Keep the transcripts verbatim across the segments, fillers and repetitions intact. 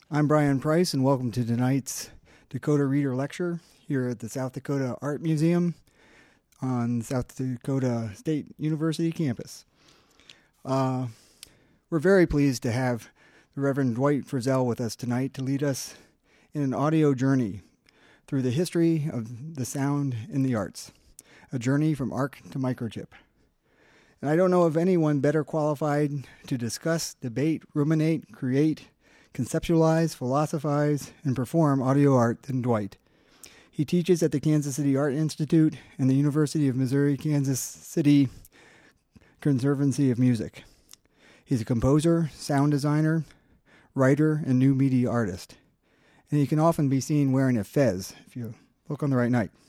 I'm Brian Price, and welcome to tonight's Dakota Reader Lecture here at the South Dakota Art Museum on the South Dakota State University campus. Uh, we're very pleased to have the Reverend Dwight Frizzell with us tonight to lead us in an audio journey through the history of the sound in the arts, a journey from arc to microchip. And I don't know of anyone better qualified to discuss, debate, ruminate, create, conceptualize, philosophize, and perform audio art than Dwight. He teaches at the Kansas City Art Institute and the University of Missouri Kansas City Conservancy of Music. He's a composer, sound designer, writer, and new media artist. And he can often be seen wearing a fez, if you look on the right night.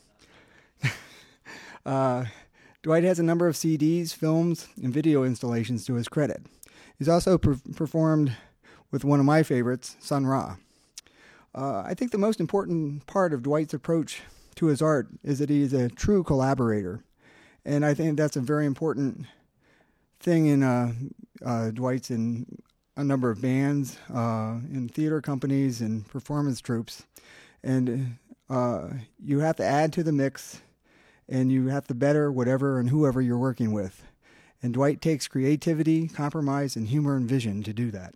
uh, Dwight has a number of C Ds, films, and video installations to his credit. He's also per- performed with one of my favorites, Sun Ra. Uh, I think the most important part of Dwight's approach to his art is that he is a true collaborator. And I think that's a very important thing in uh, uh, Dwight's in a number of bands, uh, in theater companies, and performance troupes. And uh, you have to add to the mix, and you have to better whatever and whoever you're working with. And Dwight takes creativity, compromise, and humor and vision to do that.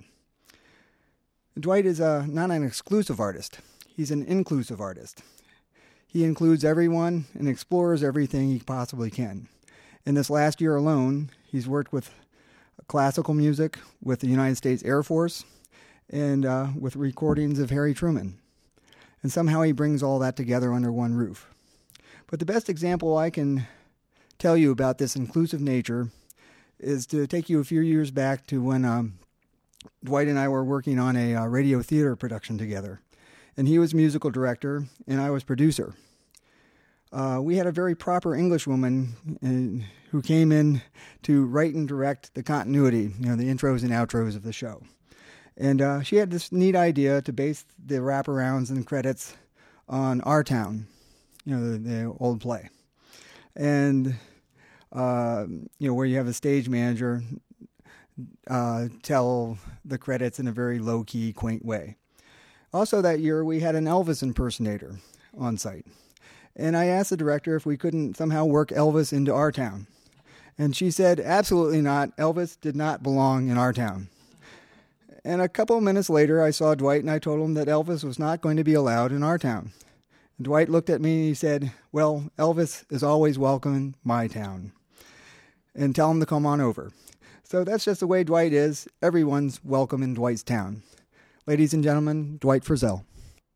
Dwight is a, not an exclusive artist. He's an inclusive artist. He includes everyone and explores everything he possibly can. In this last year alone, he's worked with classical music, with the United States Air Force, and uh, with recordings of Harry Truman. And somehow he brings all that together under one roof. But the best example I can tell you about this inclusive nature is to take you a few years back to when um, Dwight and I were working on a uh, radio theater production together. And he was musical director, and I was producer. Uh, we had a very proper English woman uh, who came in to write and direct the continuity, you know, the intros and outros of the show. And uh, she had this neat idea to base the wraparounds and credits on Our Town, you know, the, the old play. And, uh, you know, where you have a stage manager uh, tell the credits in a very low-key, quaint way. Also that year, we had an Elvis impersonator on site. And I asked the director if we couldn't somehow work Elvis into Our Town. And she said, absolutely not. Elvis did not belong in Our Town. And a couple of minutes later, I saw Dwight, and I told him that Elvis was not going to be allowed in Our Town. And Dwight looked at me and he said, well, Elvis is always welcome in my town. And tell him to come on over. So that's just the way Dwight is. Everyone's welcome in Dwight's town. Ladies and gentlemen, Dwight Frizzell.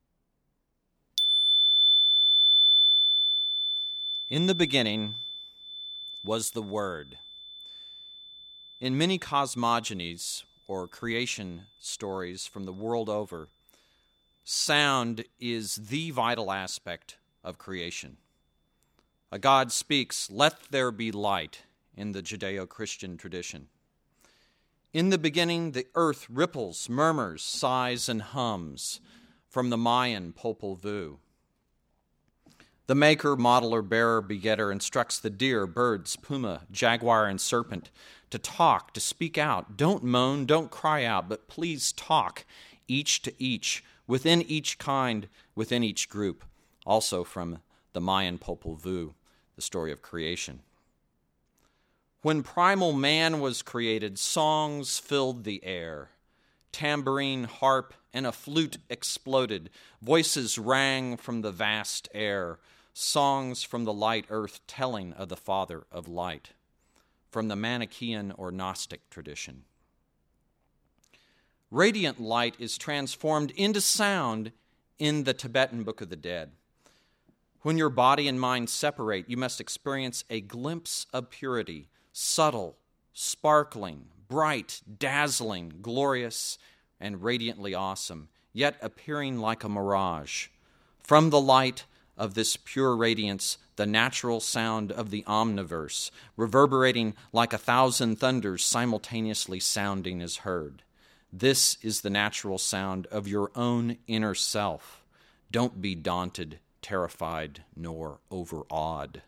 In the beginning was the Word. In many cosmogonies, or creation stories from the world over, sound is the vital aspect of creation. A God speaks, "Let there be light," in the Judeo-Christian tradition. In the beginning, the earth ripples, murmurs, sighs, and hums, from the Mayan Popol Vuh. The maker, modeler, bearer, begetter instructs the deer, birds, puma, jaguar, and serpent to talk, to speak out. Don't moan, don't cry out, but please talk, each to each, within each kind, within each group. Also from the Mayan Popol Vuh, the story of creation. When primal man was created, songs filled the air. Tambourine, harp, and a flute exploded. Voices rang from the vast air. Songs from the light earth telling of the Father of light. From the Manichaean or Gnostic tradition. Radiant light is transformed into sound in the Tibetan Book of the Dead. When your body and mind separate, you must experience a glimpse of purity, subtle, sparkling, bright, dazzling, glorious, and radiantly awesome, yet appearing like a mirage. From the light of this pure radiance, the natural sound of the omniverse, reverberating like a thousand thunders simultaneously sounding, is heard. This is the natural sound of your own inner self. Don't be daunted, terrified, nor overawed.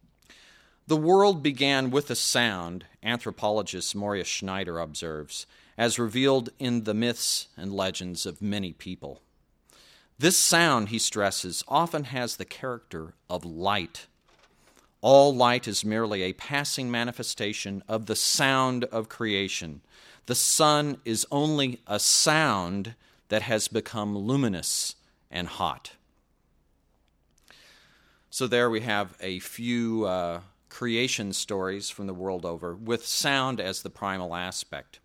The world began with a sound, anthropologist Moria Schneider observes, as revealed in the myths and legends of many people. This sound, he stresses, often has the character of light. All light is merely a passing manifestation of the sound of creation. The sun is only a sound that has become luminous and hot. So there we have a few uh, creation stories from the world over, with sound as the primal aspect.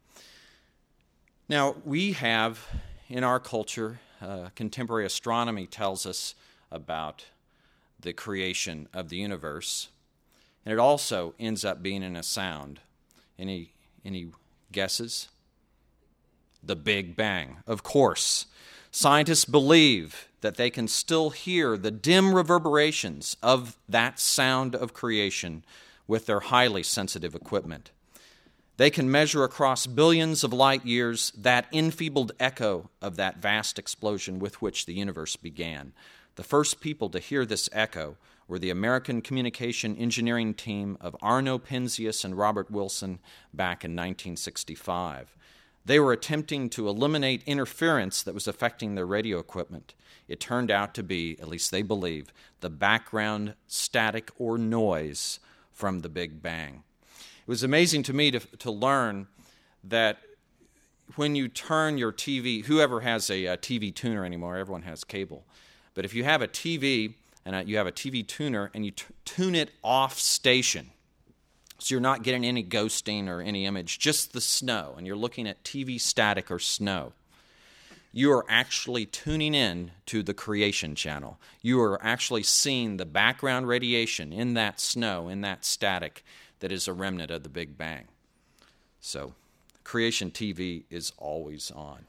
Now, we have in our culture, uh, contemporary astronomy tells us about the creation of the universe, and it also ends up being in a sound. Any any guesses? The Big Bang, of course. Scientists believe that they can still hear the dim reverberations of that sound of creation with their highly sensitive equipment. They can measure across billions of light years that enfeebled echo of that vast explosion with which the universe began. The first people to hear this echo were the American communication engineering team of Arno Penzias and Robert Wilson back in nineteen sixty-five. They were attempting to eliminate interference that was affecting their radio equipment. It turned out to be, at least they believe, the background static or noise from the Big Bang. It was amazing to me to, to learn that when you turn your T V, whoever has a, a T V tuner anymore, everyone has cable, but if you have a T V and a, you have a T V tuner and you t- tune it off station, so you're not getting any ghosting or any image, just the snow, and you're looking at T V static or snow, you are actually tuning in to the creation channel. You are actually seeing the background radiation in that snow, in that static, that is a remnant of the Big Bang. So, creation T V is always on.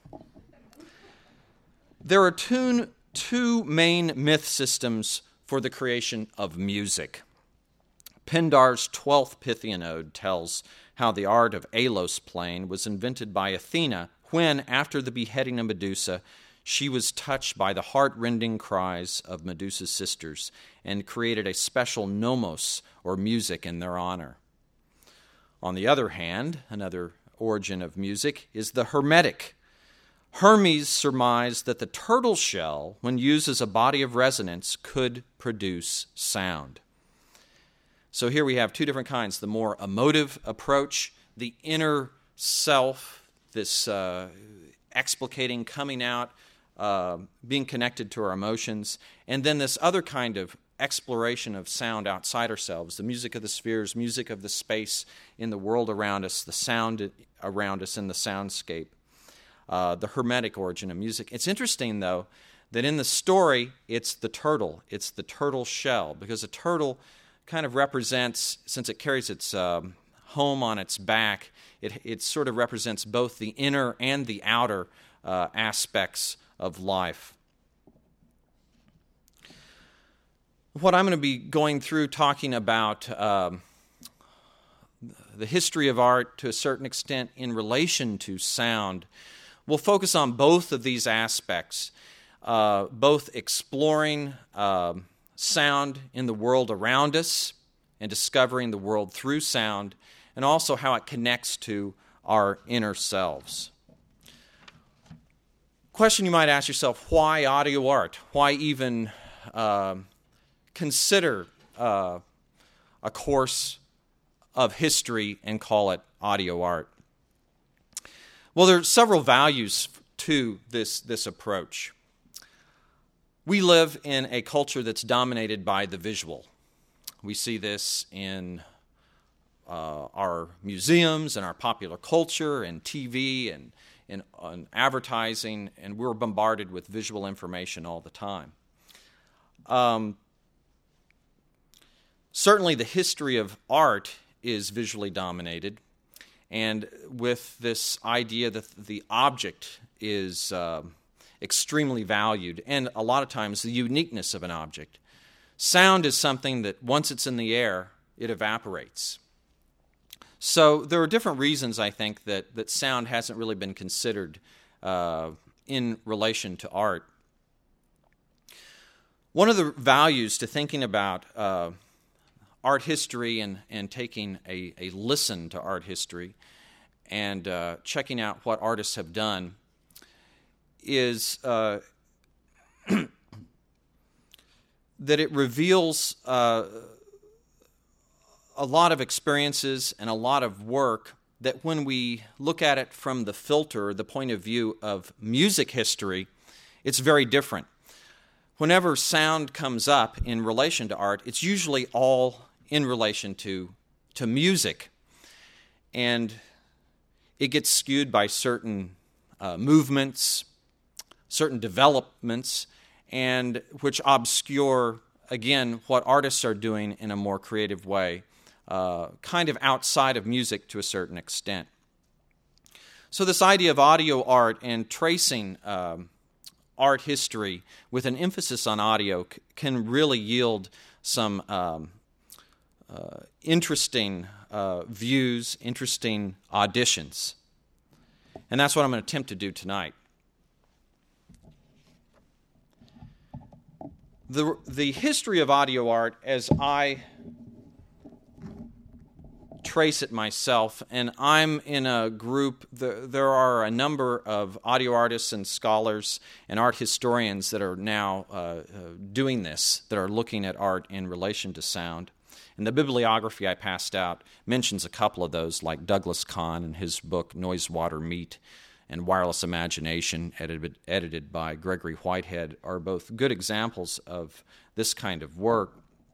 There are two, two main myth systems for the creation of music. Pindar's twelfth Pythian Ode tells how the art of Alos playing was invented by Athena when, after the beheading of Medusa, she was touched by the heart-rending cries of Medusa's sisters and created a special nomos, or music, in their honor. On the other hand, another origin of music is the Hermetic. Hermes surmised that the turtle shell, when used as a body of resonance, could produce sound. So here we have two different kinds, the more emotive approach, the inner self, this uh, explicating, coming out, uh, being connected to our emotions, and then this other kind of exploration of sound outside ourselves, the music of the spheres, music of the space in the world around us, the sound around us in the soundscape, uh, the Hermetic origin of music. It's interesting, though, that in the story, it's the turtle, it's the turtle shell, because a turtle kind of represents, since it carries its um, home on its back, it, it sort of represents both the inner and the outer uh, aspects of life. What I'm going to be going through talking about um, the history of art to a certain extent in relation to sound will focus on both of these aspects, uh, both exploring uh, sound in the world around us and discovering the world through sound, and also how it connects to our inner selves. Question you might ask yourself, why audio art? Why even uh, consider uh, a course of history and call it audio art? Well, there are several values to this, this approach. We live in a culture that's dominated by the visual. We see this in uh, our museums and our popular culture and T V and in on advertising, and we're bombarded with visual information all the time. Um, certainly the history of art is visually dominated, and with this idea that the object is uh, extremely valued, and a lot of times the uniqueness of an object. Sound is something that once it's in the air, it evaporates. So there are different reasons, I think, that, that sound hasn't really been considered uh, in relation to art. One of the values to thinking about uh, art history and, and taking a, a listen to art history and uh, checking out what artists have done is uh, that it reveals uh, a lot of experiences and a lot of work that when we look at it from the filter, the point of view of music history, it's very different. Whenever sound comes up in relation to art, it's usually all in relation to, to music. And it gets skewed by certain uh, movements, certain developments, and which obscure, again, what artists are doing in a more creative way, uh, kind of outside of music to a certain extent. So this idea of audio art and tracing um, art history with an emphasis on audio c- can really yield some um, uh, interesting uh, views, interesting auditions. And that's what I'm going to attempt to do tonight. The, the history of audio art, as I trace it myself, and I'm in a group, the, there are a number of audio artists and scholars and art historians that are now uh, uh, doing this, that are looking at art in relation to sound. And the bibliography I passed out mentions a couple of those, like Douglas Kahn and his book Noise, Water, Meat, and Wireless Imagination, edited, edited by Gregory Whitehead, are both good examples of this kind of work.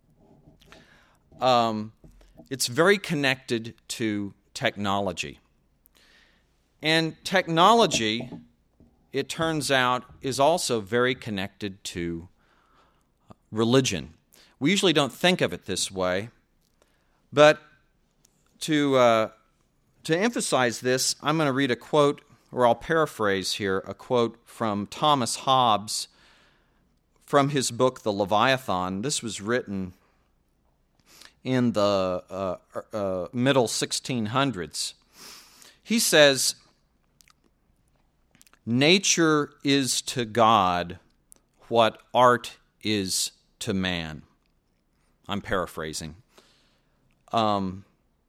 Um, it's very connected to technology. And technology, it turns out, is also very connected to religion. We usually don't think of it this way, but to, uh, to emphasize this, I'm going to read a quote, or I'll paraphrase here, a quote from Thomas Hobbes from his book, The Leviathan. This was written in the uh, uh, middle sixteen hundreds. He says, "Nature is to God what art is to man." I'm paraphrasing. Um,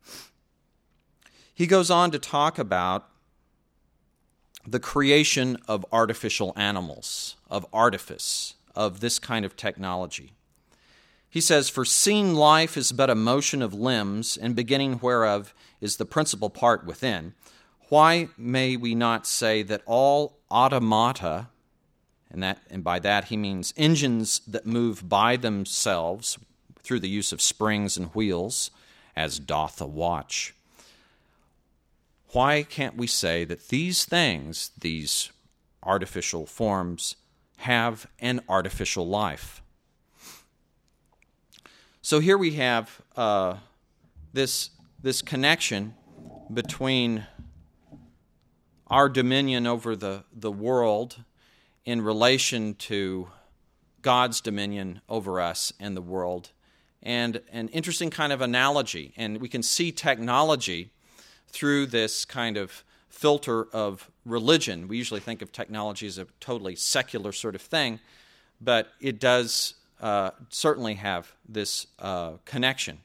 he goes on to talk about the creation of artificial animals, of artifice, of this kind of technology. He says, "For seen life is but a motion of limbs, and beginning whereof is the principal part within. Why may we not say that all automata," and that, and by that he means engines that move by themselves through the use of springs and wheels, as doth a watch. Why can't we say that these things, these artificial forms, have an artificial life? So here we have uh, this, this connection between our dominion over the, the world in relation to God's dominion over us and the world, and an interesting kind of analogy. And we can see technology through this kind of filter of religion. We usually think of technology as a totally secular sort of thing, but it does uh, certainly have this uh, connection.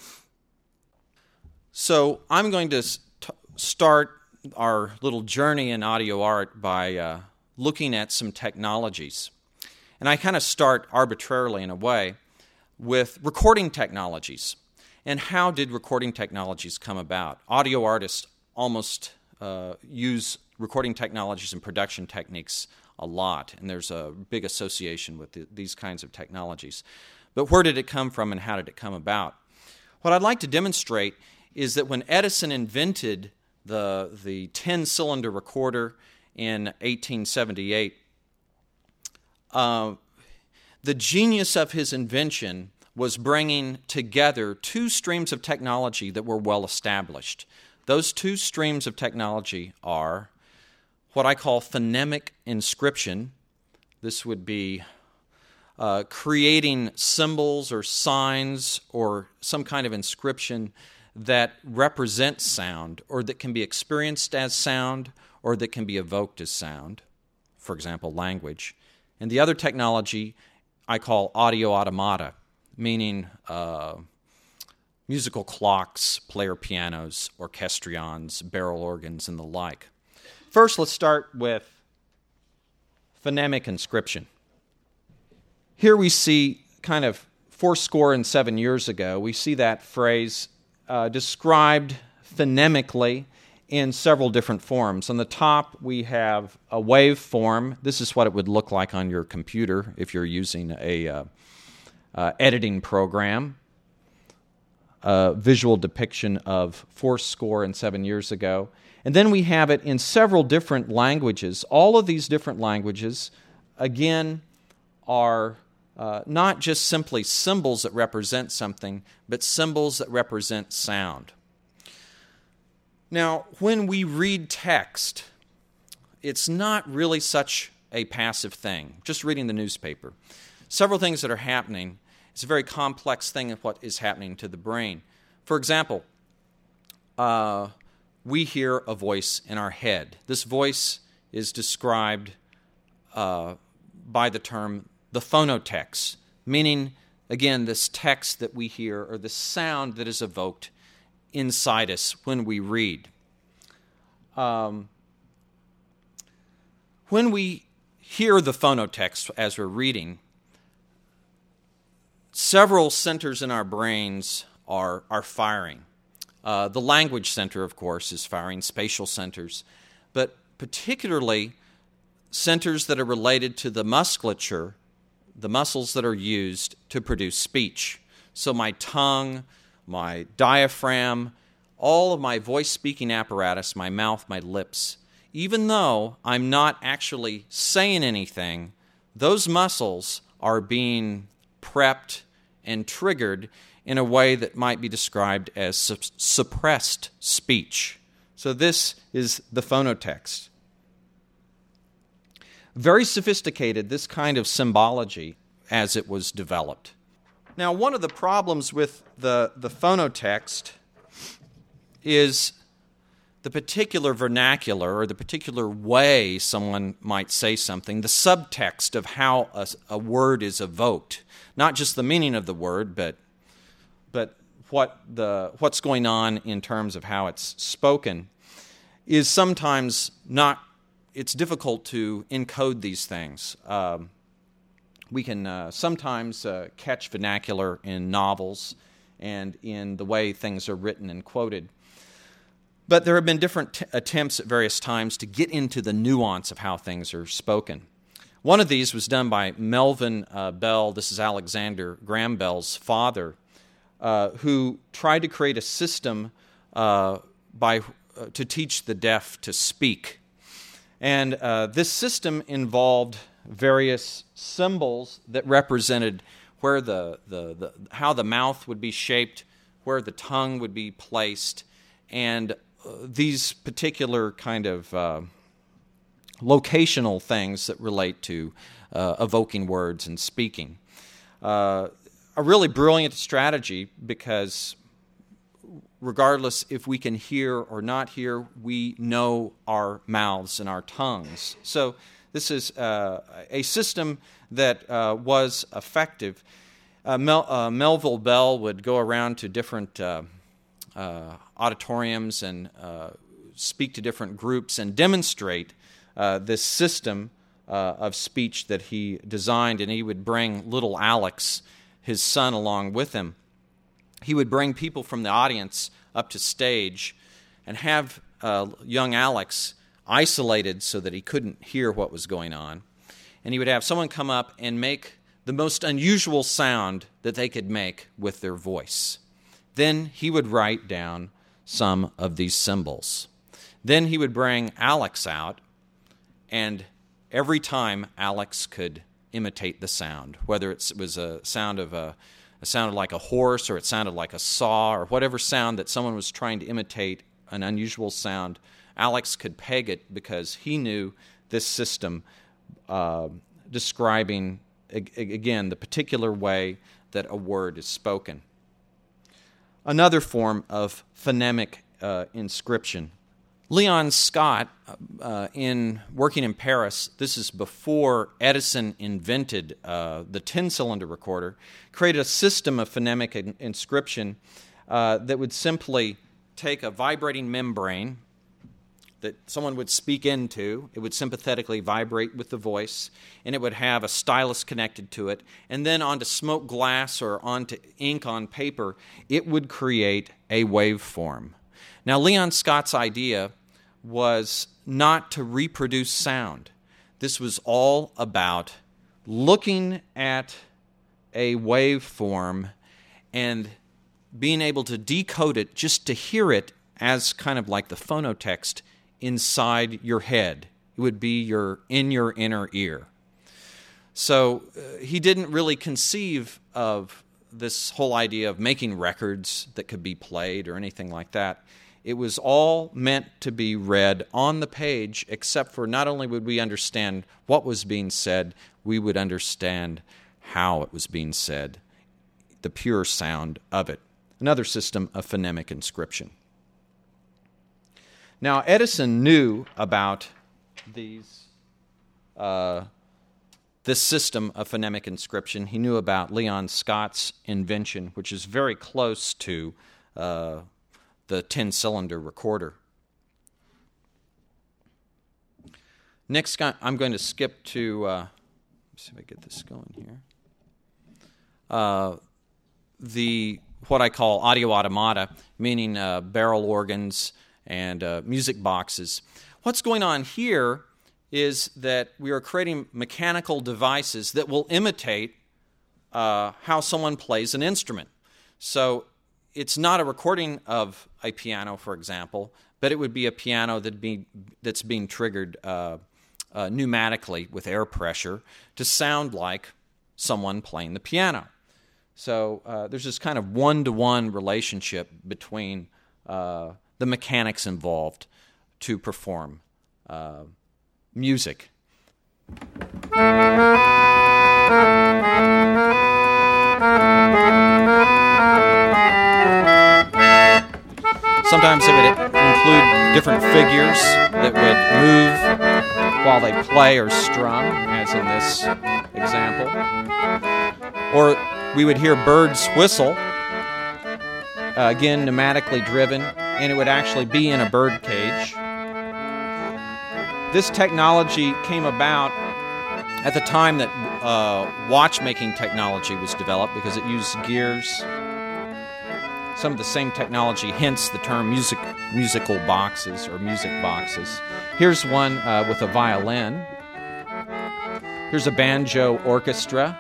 So I'm going to st- start our little journey in audio art by uh, looking at some technologies. And I kind of start arbitrarily in a way with recording technologies. And how did recording technologies come about? Audio artists almost uh, use recording technologies and production techniques a lot, and there's a big association with the, these kinds of technologies. But where did it come from and how did it come about? What I'd like to demonstrate is that when Edison invented the, the ten-cylinder recorder in eighteen seventy-eight, uh, the genius of his invention was bringing together two streams of technology that were well established. Those two streams of technology are what I call phonemic inscription. This would be uh, creating symbols or signs or some kind of inscription that represents sound, or that can be experienced as sound, or that can be evoked as sound, for example, language. And the other technology I call audio automata, meaning uh, musical clocks, player pianos, orchestrions, barrel organs, and the like. First, let's start with phonemic inscription. Here we see kind of fourscore and seven years ago, we see that phrase uh, described phonemically in several different forms. On the top, we have a wave form. This is what it would look like on your computer if you're using a uh, uh, editing program. A visual depiction of fourscore and seven years ago. And then we have it in several different languages. All of these different languages, again, are uh, not just simply symbols that represent something, but symbols that represent sound. Now, when we read text, it's not really such a passive thing, just reading the newspaper. Several things that are happening. It's a very complex thing of what is happening to the brain. For example, uh, we hear a voice in our head. This voice is described uh, by the term the phonotext, meaning, again, this text that we hear or the sound that is evoked inside us when we read. Um, when we hear the phonotext as we're reading, several centers in our brains are, are firing. Uh, the language center, of course, is firing, spatial centers, but particularly centers that are related to the musculature, the muscles that are used to produce speech. So my tongue, my diaphragm, all of my voice-speaking apparatus, my mouth, my lips, even though I'm not actually saying anything, those muscles are being prepped and triggered in a way that might be described as su- suppressed speech. So this is the phonotext. Very sophisticated, this kind of symbology as it was developed. Now, one of the problems with the, the phonotext is the particular vernacular or the particular way someone might say something, the subtext of how a, a word is evoked. Not just the meaning of the word, but but what the what's going on in terms of how it's spoken is sometimes not, it's difficult to encode these things. Um, we can uh, sometimes uh, catch vernacular in novels and in the way things are written and quoted. But there have been different t- attempts at various times to get into the nuance of how things are spoken. One of these was done by Melvin uh, Bell. This is Alexander Graham Bell's father, uh, who tried to create a system uh, by uh, to teach the deaf to speak. And uh, this system involved various symbols that represented where the, the, the how the mouth would be shaped, where the tongue would be placed, and uh, these particular kind of uh, locational things that relate to uh, evoking words and speaking. Uh, a really brilliant strategy because regardless if we can hear or not hear, we know our mouths and our tongues. So this is uh, a system that uh, was effective. Uh, Mel- uh, Melville Bell would go around to different uh, uh, auditoriums and uh, speak to different groups and demonstrate uh, this system uh, of speech that he designed, and he would bring little Alex, his son, along with him. He would bring people from the audience up to stage and have uh, young Alex isolated so that he couldn't hear what was going on. And he would have someone come up and make the most unusual sound that they could make with their voice. Then he would write down some of these symbols. Then he would bring Alex out, and every time Alex could imitate the sound, whether it was a sound of a It sounded like a horse, or it sounded like a saw, or whatever sound that someone was trying to imitate, an unusual sound, Alex could peg it because he knew this system uh, describing, again, the particular way that a word is spoken. Another form of phonemic uh, inscription. Leon Scott, uh, in working in Paris, this is before Edison invented uh, the ten-cylinder recorder, created a system of phonemic in- inscription uh, that would simply take a vibrating membrane that someone would speak into. It would sympathetically vibrate with the voice, and it would have a stylus connected to it. And then onto smoked glass or onto ink on paper, it would create a waveform. Now, Leon Scott's idea was not to reproduce sound. This was all about looking at a waveform and being able to decode it just to hear it as kind of like the phonotext inside your head. It would be your in your inner ear. So uh, he didn't really conceive of this whole idea of making records that could be played or anything like that. It was all meant to be read on the page, except for not only would we understand what was being said, we would understand how it was being said, the pure sound of it. Another system of phonemic inscription. Now, Edison knew about these, uh, this system of phonemic inscription. He knew about Leon Scott's invention, which is very close to uh, the ten-cylinder recorder. Next, I'm going to skip to, uh, let's see if I get this going here, uh, the what I call audio automata, meaning uh, barrel organs and uh, music boxes. What's going on here is that we are creating mechanical devices that will imitate uh, how someone plays an instrument. So it's not a recording of a piano, for example, but it would be a piano that'd be, that's being triggered uh, uh, pneumatically with air pressure to sound like someone playing the piano. So uh, there's this kind of one-to-one relationship between uh, the mechanics involved to perform uh, music. Sometimes it would include different figures that would move while they play or strum, as in this example. Or we would hear birds whistle, uh, again, pneumatically driven, and it would actually be in a bird cage. This technology came about at the time that uh, watchmaking technology was developed because it used gears. Some of the same technology, hence the term music, musical boxes or music boxes. Here's one uh, with a violin. Here's a banjo orchestra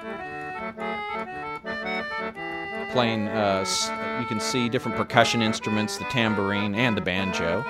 playing, uh, you can see different percussion instruments, the tambourine and the banjo.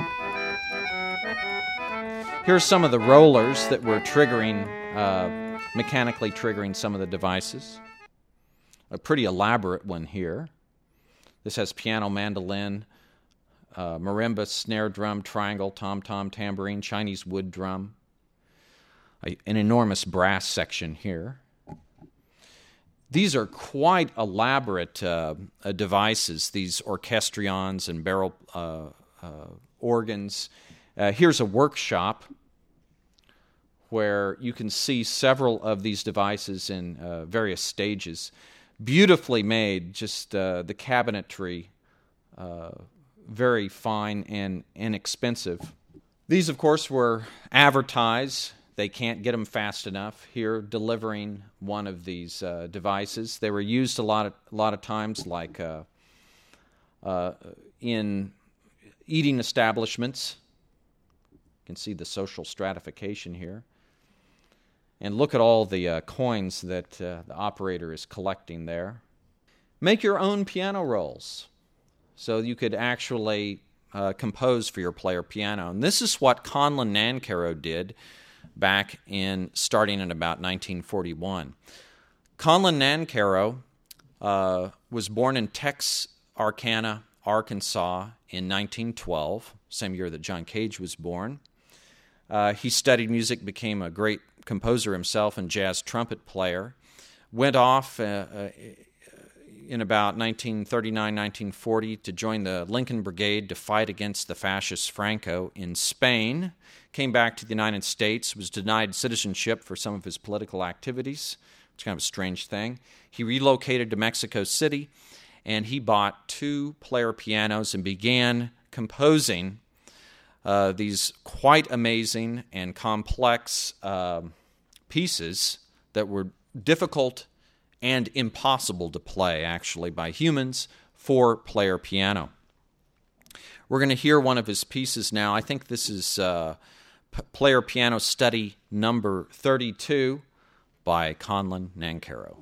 Here's some of the rollers that were triggering, uh, mechanically triggering some of the devices. A pretty elaborate one here. This has piano, mandolin, uh, marimba, snare drum, triangle, tom-tom, tambourine, Chinese wood drum. A, an enormous brass section here. These are quite elaborate uh, uh, devices, these orchestrions and barrel uh, uh, organs. Uh, here's a workshop where you can see several of these devices in uh, various stages. Beautifully made, just uh, the cabinetry, uh, very fine and inexpensive. These, of course, were advertised. They can't get them fast enough. Here, delivering one of these uh, devices. They were used a lot of, a lot of times, like uh, uh, in eating establishments. You can see the social stratification here. And look at all the uh, coins that uh, the operator is collecting there. Make your own piano rolls. So you could actually uh, compose for your player piano. And this is what Conlon Nancarrow did back in, starting in about nineteen forty-one. Conlon Nancarrow uh, was born in Texarkana, Arkansas in nineteen twelve, same year that John Cage was born. Uh, he studied music, became a great composer himself and jazz trumpet player. Went off uh, uh, in about nineteen thirty-nine, nineteen forty to join the Lincoln Brigade to fight against the fascist Franco in Spain. Came back to the United States, was denied citizenship for some of his political activities, which is kind of a strange thing. He relocated to Mexico City, and he bought two player pianos and began composing uh, these quite amazing and complex uh, pieces that were difficult and impossible to play, actually, by humans for player piano. We're going to hear one of his pieces now. I think this is uh, P- Player Piano Study number thirty-two by Conlon Nancarrow.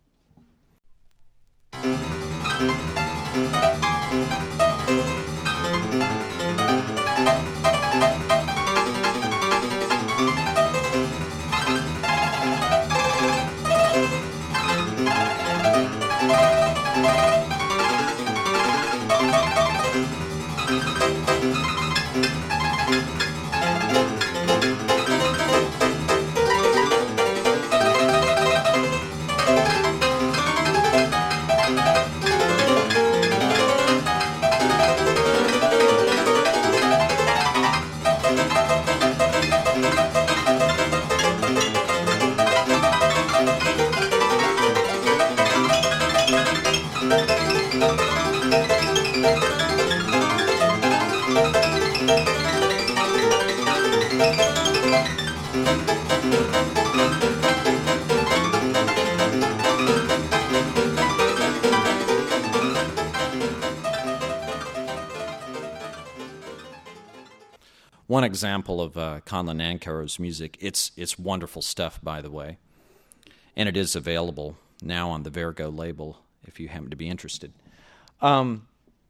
One example of uh, Conlon Nancarrow's music, it's it's wonderful stuff, by the way, and it is available now on the Vergo label if you happen to be interested. Um,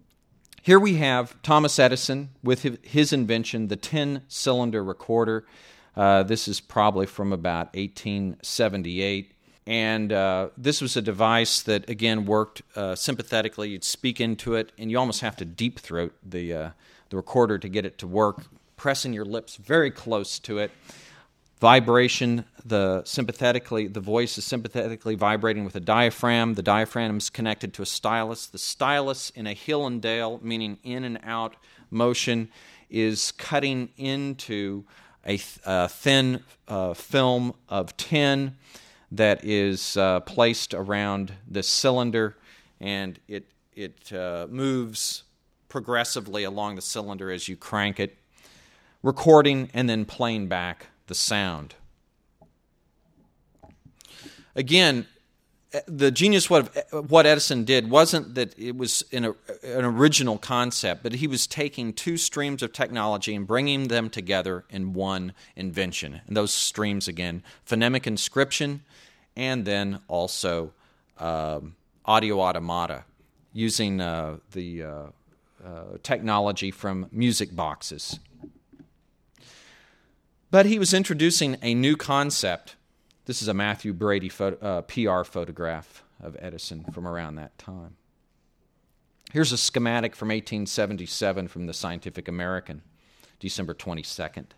here we have Thomas Edison with his, his invention, the ten-cylinder recorder. Uh, this is probably from about eighteen seventy-eight, and uh, this was a device that, again, worked uh, sympathetically. You'd speak into it, and you almost have to deep throat the uh, the recorder to get it to work, pressing your lips very close to it. Vibration, the sympathetically, the voice is sympathetically vibrating with a diaphragm. The diaphragm is connected to a stylus. The stylus, in a hill and dale, meaning in and out motion, is cutting into a, th- a thin uh, film of tin that is uh, placed around the cylinder, and it it uh, moves progressively along the cylinder as you crank it, recording and then playing back the sound. Again, the genius of what Edison did wasn't that it was an, an original concept, but he was taking two streams of technology and bringing them together in one invention. And those streams, again, phonemic inscription and then also um, audio automata, using uh, the uh, uh, technology from music boxes. But he was introducing a new concept. This is a Matthew Brady photo, uh, P R photograph of Edison from around that time. Here's a schematic from eighteen seventy-seven from the Scientific American, December twenty-second,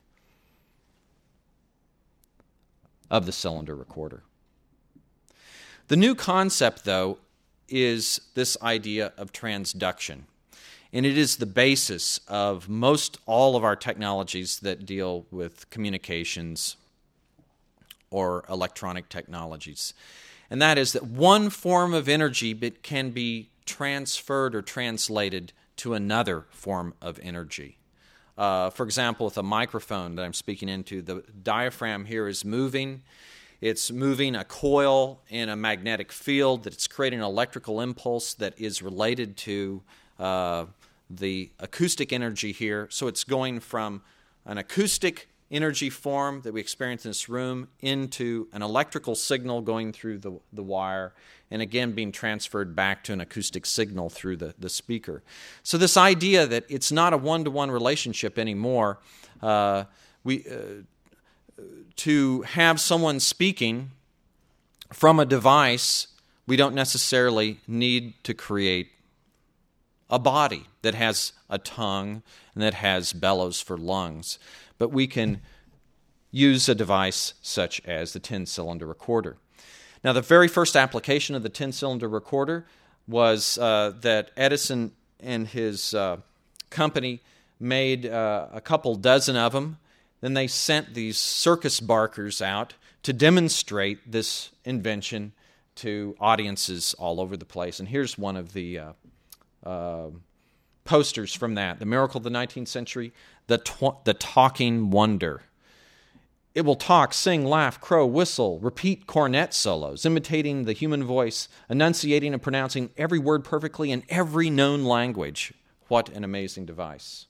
of the cylinder recorder. The new concept, though, is this idea of transduction. And it is the basis of most all of our technologies that deal with communications or electronic technologies. And that is that one form of energy can be transferred or translated to another form of energy. Uh, for example, with a microphone that I'm speaking into, the diaphragm here is moving. It's moving a coil in a magnetic field that's creating an electrical impulse that is related to uh, the acoustic energy here. So it's going from an acoustic energy form that we experience in this room into an electrical signal going through the, the wire, and again being transferred back to an acoustic signal through the, the speaker. So this idea that it's not a one-to-one relationship anymore, uh, we uh, to have someone speaking from a device, we don't necessarily need to create a body that has a tongue and that has bellows for lungs, but we can use a device such as the ten-cylinder recorder. Now, the very first application of the ten-cylinder recorder was uh, that Edison and his uh, company made uh, a couple dozen of them. Then they sent these circus barkers out to demonstrate this invention to audiences all over the place. And here's one of the uh, uh, posters from that. The Miracle of the nineteenth Century, the, tw- the Talking Wonder. It will talk, sing, laugh, crow, whistle, repeat cornet solos, imitating the human voice, enunciating and pronouncing every word perfectly in every known language. What an amazing device.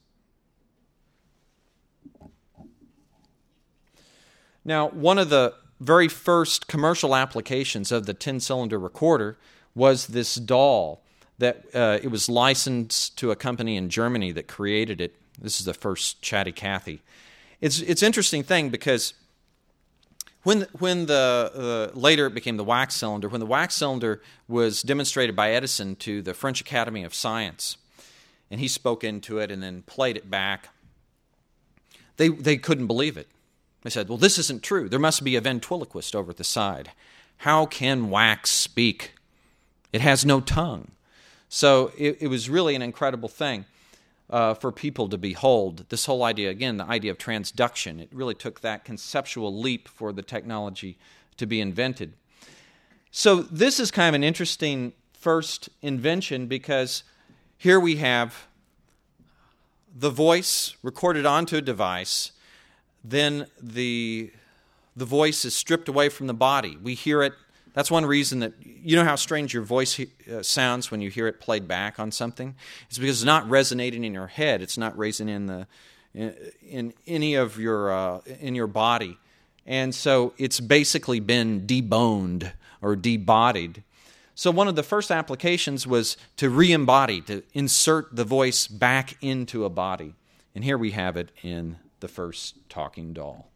Now, one of the very first commercial applications of the ten-cylinder recorder was this doll that uh, it was licensed to a company in Germany that created it. This is the first Chatty Cathy. It's it's an interesting thing because when when the uh, later it became the wax cylinder, when the wax cylinder was demonstrated by Edison to the French Academy of Science, and he spoke into it and then played it back, they they couldn't believe it. They said, "Well, this isn't true. There must be a ventriloquist over at the side. How can wax speak? It has no tongue." So it, it was really an incredible thing. Uh, for people to behold. This whole idea, again, the idea of transduction, it really took that conceptual leap for the technology to be invented. So this is kind of an interesting first invention because here we have the voice recorded onto a device, then the, the voice is stripped away from the body. We hear it. That's one reason that, you know how strange your voice uh, sounds when you hear it played back on something? It's because it's not resonating in your head. It's not raising in the in, in any of your uh, in your body, and so it's basically been deboned or debodied. So one of the first applications was to re-embody, to insert the voice back into a body, and here we have it in the first talking doll.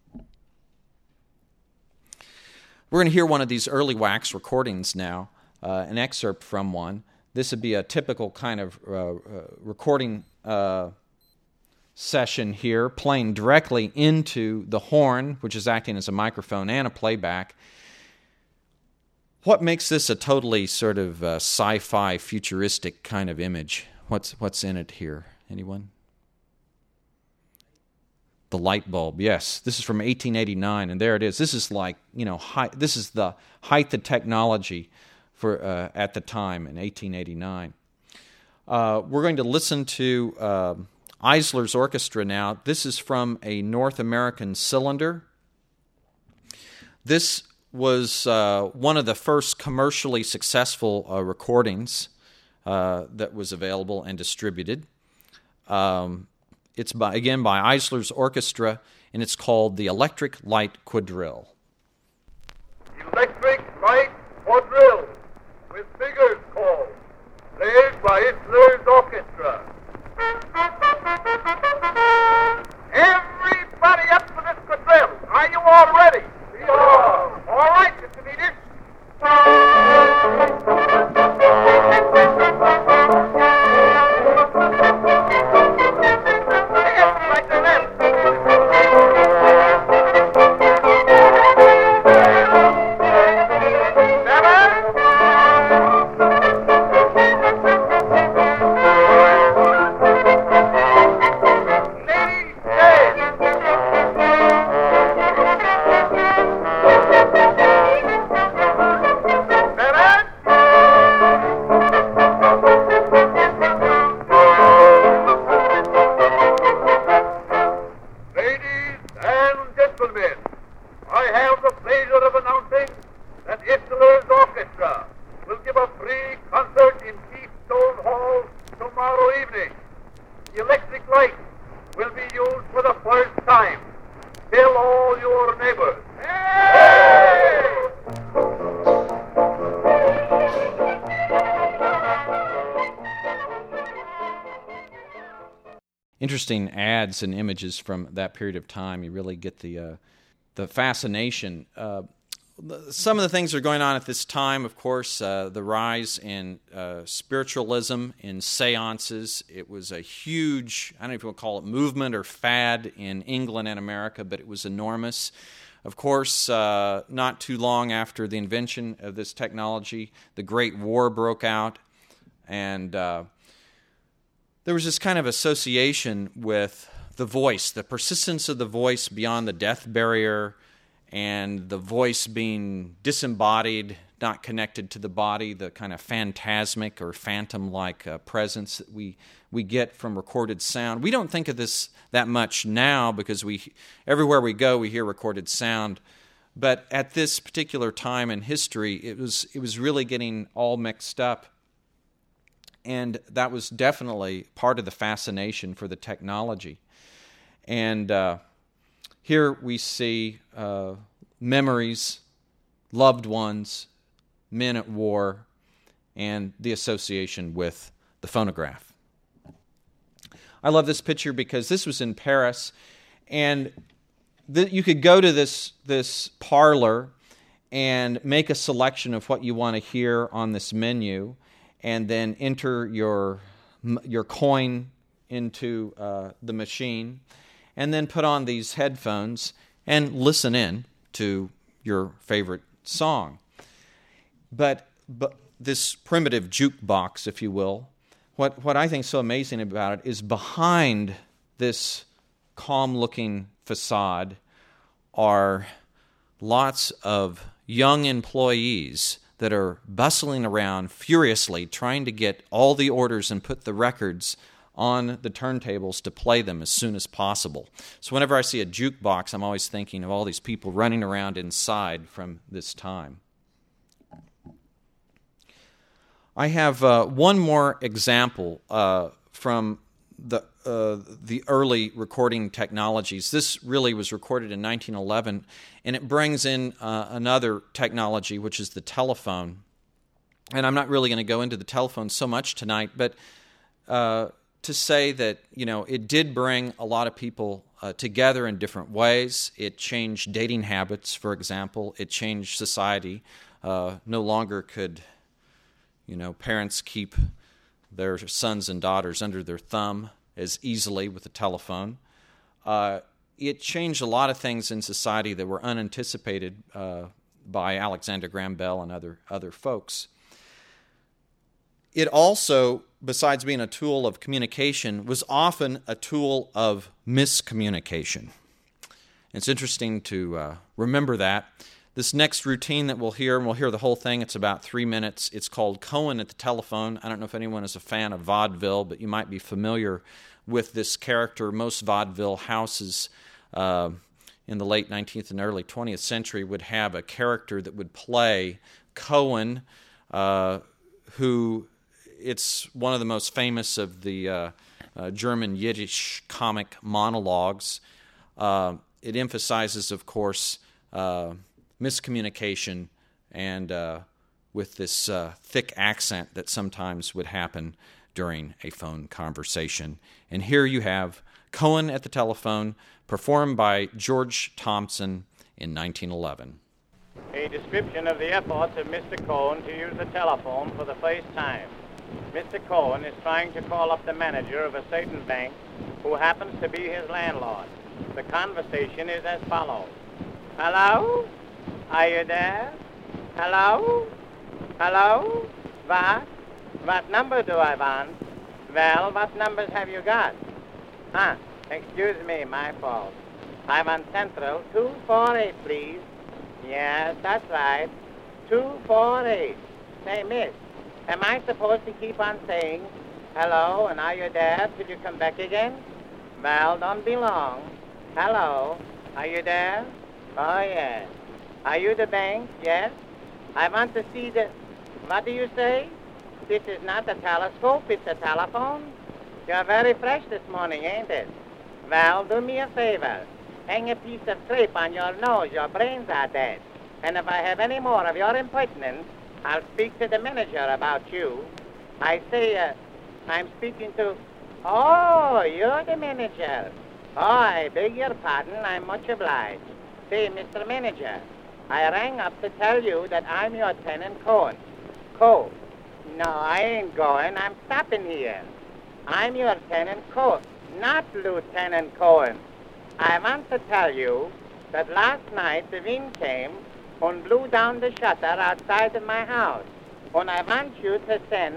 We're going to hear one of these early wax recordings now, uh, an excerpt from one. This would be a typical kind of uh, uh, recording uh, session here, playing directly into the horn, which is acting as a microphone and a playback. What makes this a totally sort of uh, sci-fi, futuristic kind of image? What's what's in it here? Anyone? The light bulb, yes. This is from eighteen eighty-nine, and there it is. This is like, you know, high, this is the height of technology for uh, at the time in eighteen eighty-nine. Uh, we're going to listen to uh, Eisler's Orchestra now. This is from a North American cylinder. This was uh, one of the first commercially successful uh, recordings uh, that was available and distributed. Um, It's by, again by Eisler's Orchestra, and it's called the Electric Light Quadrille. Electric Light Quadrille, with figures called, played by Eisler's Orchestra. Everybody up for this quadrille. Are you all ready? We are. All right, Mister Venus. Interesting ads and images from that period of time. You really get the uh, the fascination. Uh, some of the things that are going on at this time, of course, uh, the rise in uh, spiritualism, in seances. It was a huge, I don't know if you want to call it movement or fad in England and America, but it was enormous. Of course, uh, not too long after the invention of this technology, the Great War broke out, and uh, there was this kind of association with the voice, the persistence of the voice beyond the death barrier, and the voice being disembodied not connected to the body, the kind of phantasmic or phantom-like uh, presence that we we get from recorded sound. We don't think of this that much now because we everywhere we go we hear recorded sound. But at this particular time in history, it was it was really getting all mixed up. And that was definitely part of the fascination for the technology. And uh, here we see uh, memories, loved ones, men at war, and the association with the phonograph. I love this picture because this was in Paris, and th- you could go to this, this parlor and make a selection of what you want to hear on this menu, and then enter your your coin into uh, the machine, and then put on these headphones and listen in to your favorite song. But but this primitive jukebox, if you will, what, what I think is so amazing about it is behind this calm-looking facade are lots of young employees that are bustling around furiously trying to get all the orders and put the records on the turntables to play them as soon as possible. So whenever I see a jukebox, I'm always thinking of all these people running around inside from this time. I have uh, one more example uh, from the uh, the early recording technologies. This really was recorded in nineteen eleven, and it brings in uh, another technology, which is the telephone. And I'm not really going to go into the telephone so much tonight, but uh, to say that, you know, it did bring a lot of people uh, together in different ways. It changed dating habits, for example. It changed society. Uh, no longer could, you know, parents keep their sons and daughters under their thumb as easily with the telephone. Uh, it changed a lot of things in society that were unanticipated uh, by Alexander Graham Bell and other other folks. It also, besides being a tool of communication, was often a tool of miscommunication. It's interesting to uh, remember that. This next routine that we'll hear, and we'll hear the whole thing, it's about three minutes. It's called Cohen at the Telephone. I don't know if anyone is a fan of vaudeville, but you might be familiar with this character. Most vaudeville houses uh, in the late nineteenth and early twentieth century would have a character that would play Cohen, uh, who it's one of the most famous of the uh, uh, German Yiddish comic monologues. Uh, it emphasizes, of course, uh, miscommunication and uh, with this uh, thick accent that sometimes would happen during a phone conversation. And here you have Cohen at the Telephone, performed by George Thompson in nineteen eleven. A description of the efforts of Mister Cohen to use the telephone for the first time. Mister Cohen is trying to call up the manager of a certain bank who happens to be his landlord. The conversation is as follows. Hello? Are you there? Hello? Hello? What? What number do I want? Well, what numbers have you got? Huh, excuse me, my fault. I want Central two four eight, please. Yes, that's right. two four eight. Say, miss, am I supposed to keep on saying, hello, and are you there till you come back again? Well, don't be long. Hello, are you there? Oh, yes. Are you the bank? Yes. I want to see the... What do you say? This is not a telescope, it's a telephone. You're very fresh this morning, ain't it? Well, do me a favor. Hang a piece of crepe on your nose. Your brains are dead. And if I have any more of your impertinence, I'll speak to the manager about you. I say, uh, I'm speaking to... Oh, you're the manager. Oh, I beg your pardon. I'm much obliged. Say, Mister Manager, I rang up to tell you that I'm your tenant, Cohen. Co. No, I ain't going. I'm stopping here. I'm your tenant, Cohen, not Lieutenant Cohen. I want to tell you that last night the wind came and blew down the shutter outside of my house. And I want you to send...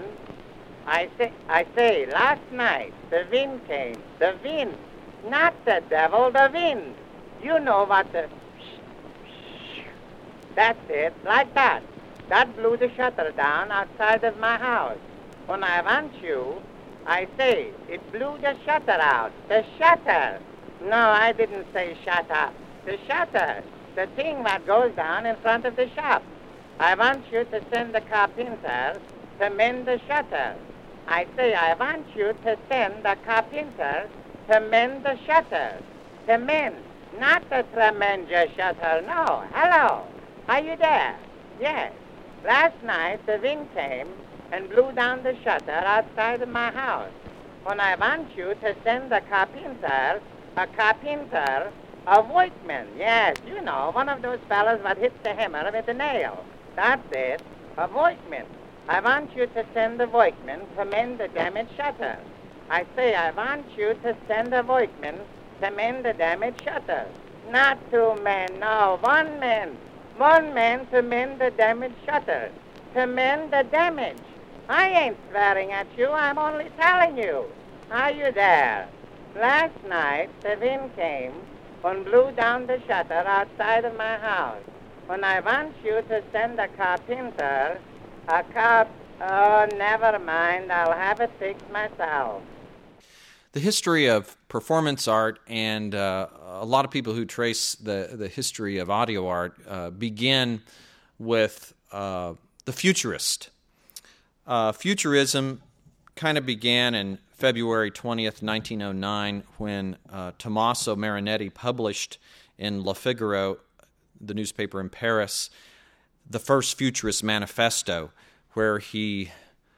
I say, I say, last night the wind came. The wind. Not the devil, the wind. You know what the... That's it, like that. that blew the shutter down outside of my house. When I want you, I say, it blew the shutter out. The shutter. No, I didn't say shut up. The shutter. The thing that goes down in front of the shop. I want you to send the carpenter to mend the shutter. I say, I want you to send the carpenter to mend the shutter. To mend. Not to tremend your shutter. No. Hello. Are you there? Yes. Last night the wind came and blew down the shutter outside of my house. When I want you to send a carpenter, a carpenter, a workman. Yes, you know, one of those fellas that hits the hammer with a nail. That's it, a workman. I want you to send a workman to mend the damaged shutter. I say I want you to send a workman to mend the damaged shutter. Not two men, no, one man. One man to mend the damaged shutter. To mend the damage. I ain't swearing at you, I'm only telling you. Are you there? Last night, the wind came and blew down the shutter outside of my house. When I want you to send a carpenter, a carp... Oh, never mind, I'll have it fixed myself. The history of performance art and uh, a lot of people who trace the, the history of audio art uh, begin with uh, the futurist. Uh, futurism kind of began in February twentieth, nineteen oh nine, when uh, Tommaso Marinetti published in Le Figaro, the newspaper in Paris, the first Futurist Manifesto, where he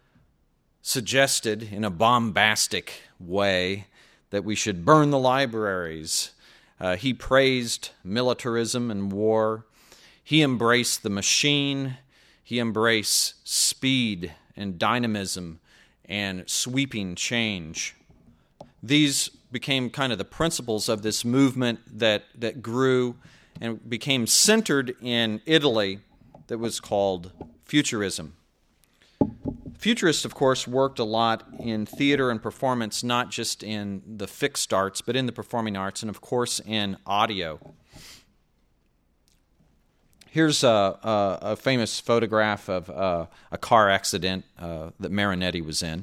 suggested in a bombastic way that we should burn the libraries. Uh, he praised militarism and war. He embraced the machine. He embraced speed and dynamism and sweeping change. These became kind of the principles of this movement that, that grew and became centered in Italy that was called Futurism. Futurists, of course, worked a lot in theater and performance, not just in the fixed arts, but in the performing arts, and of course in audio. Here's a, a, a famous photograph of uh, a car accident uh, that Marinetti was in.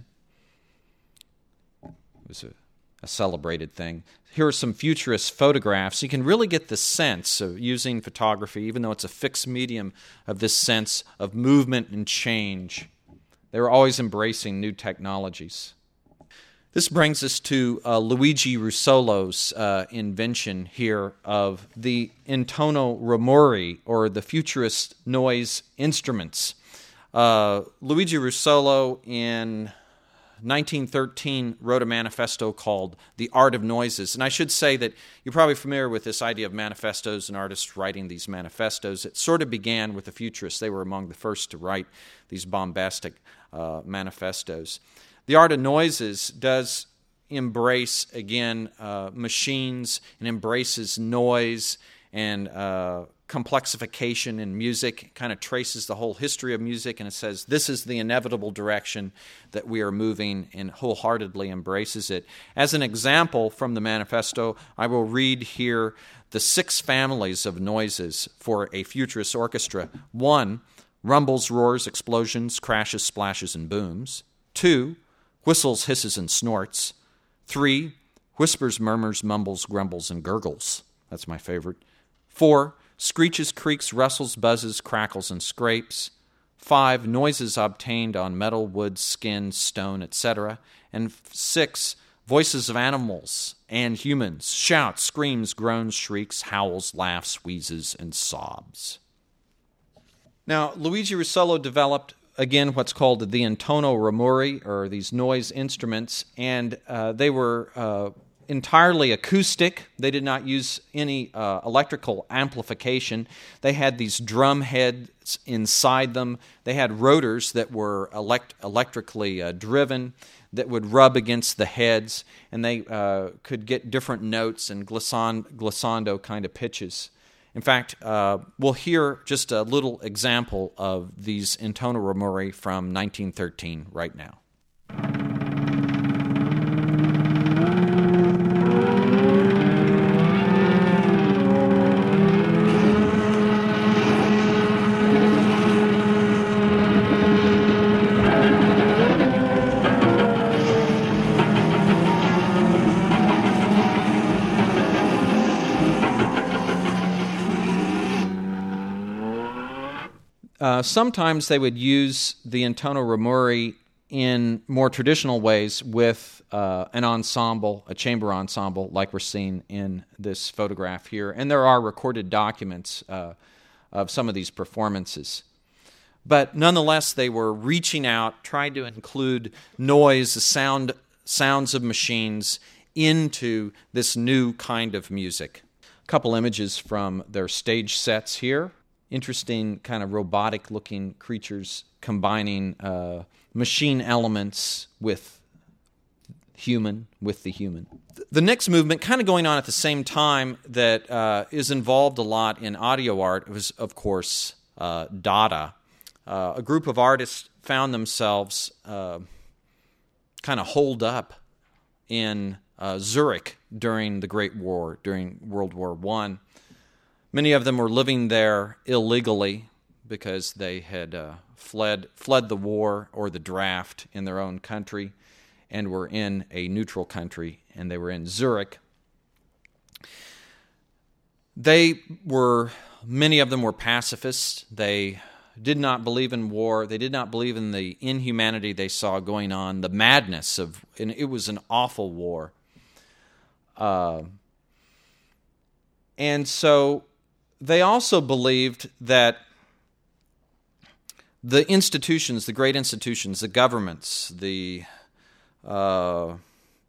It was a, a celebrated thing. Here are some futurist photographs. You can really get the sense of using photography, even though it's a fixed medium, of this sense of movement and change. They were always embracing new technologies. This brings us to uh, Luigi Russolo's uh, invention here of the intono rumori, or the futurist noise instruments. Uh, Luigi Russolo in nineteen thirteen wrote a manifesto called The Art of Noises. And I should say that you're probably familiar with this idea of manifestos and artists writing these manifestos. It sort of began with the futurists. They were among the first to write these bombastic uh, manifestos. The Art of Noises does embrace, again, uh, machines, and embraces noise and uh, complexification in music. It kind of traces the whole history of music, and it says this is the inevitable direction that we are moving, and wholeheartedly embraces it. As an example from the manifesto, I will read here the six families of noises for a futurist orchestra. One, rumbles, roars, explosions, crashes, splashes, and booms. Two, whistles, hisses, and snorts. Three, whispers, murmurs, mumbles, grumbles, and gurgles. That's my favorite. Four, screeches, creaks, rustles, buzzes, crackles, and scrapes. Five, noises obtained on metal, wood, skin, stone, et cetera. And six, voices of animals and humans, shouts, screams, groans, shrieks, howls, laughs, wheezes, and sobs. Now, Luigi Russolo developed, again, what's called the intono rumori, or these noise instruments, and uh, they were uh, entirely acoustic. They did not use any uh, electrical amplification. They had these drum heads inside them. They had rotors that were elect- electrically uh, driven that would rub against the heads, and they uh, could get different notes and glissando, glissando kind of pitches. In fact, uh, we'll hear just a little example of these intono rumori from nineteen thirteen right now. Uh, sometimes they would use the intono romuri in more traditional ways with uh, an ensemble, a chamber ensemble, like we're seeing in this photograph here. And there are recorded documents uh, of some of these performances. But nonetheless, they were reaching out, trying to include noise, the sound, sounds of machines into this new kind of music. A couple images from their stage sets here. Interesting kind of robotic-looking creatures combining uh, machine elements with human, with the human. The next movement, kind of going on at the same time, that uh, is involved a lot in audio art, was, of course, uh, Dada. Uh, a group of artists found themselves uh, kind of holed up in uh, Zurich during the Great War, during World War One. Many of them were living there illegally because they had uh, fled fled the war or the draft in their own country and were in a neutral country, and they were in Zurich. They were, many of them were pacifists. They did not believe in war. They did not believe in the inhumanity they saw going on, the madness of, and it was an awful war. Uh, and so they also believed that the institutions, the great institutions, the governments, the uh, uh,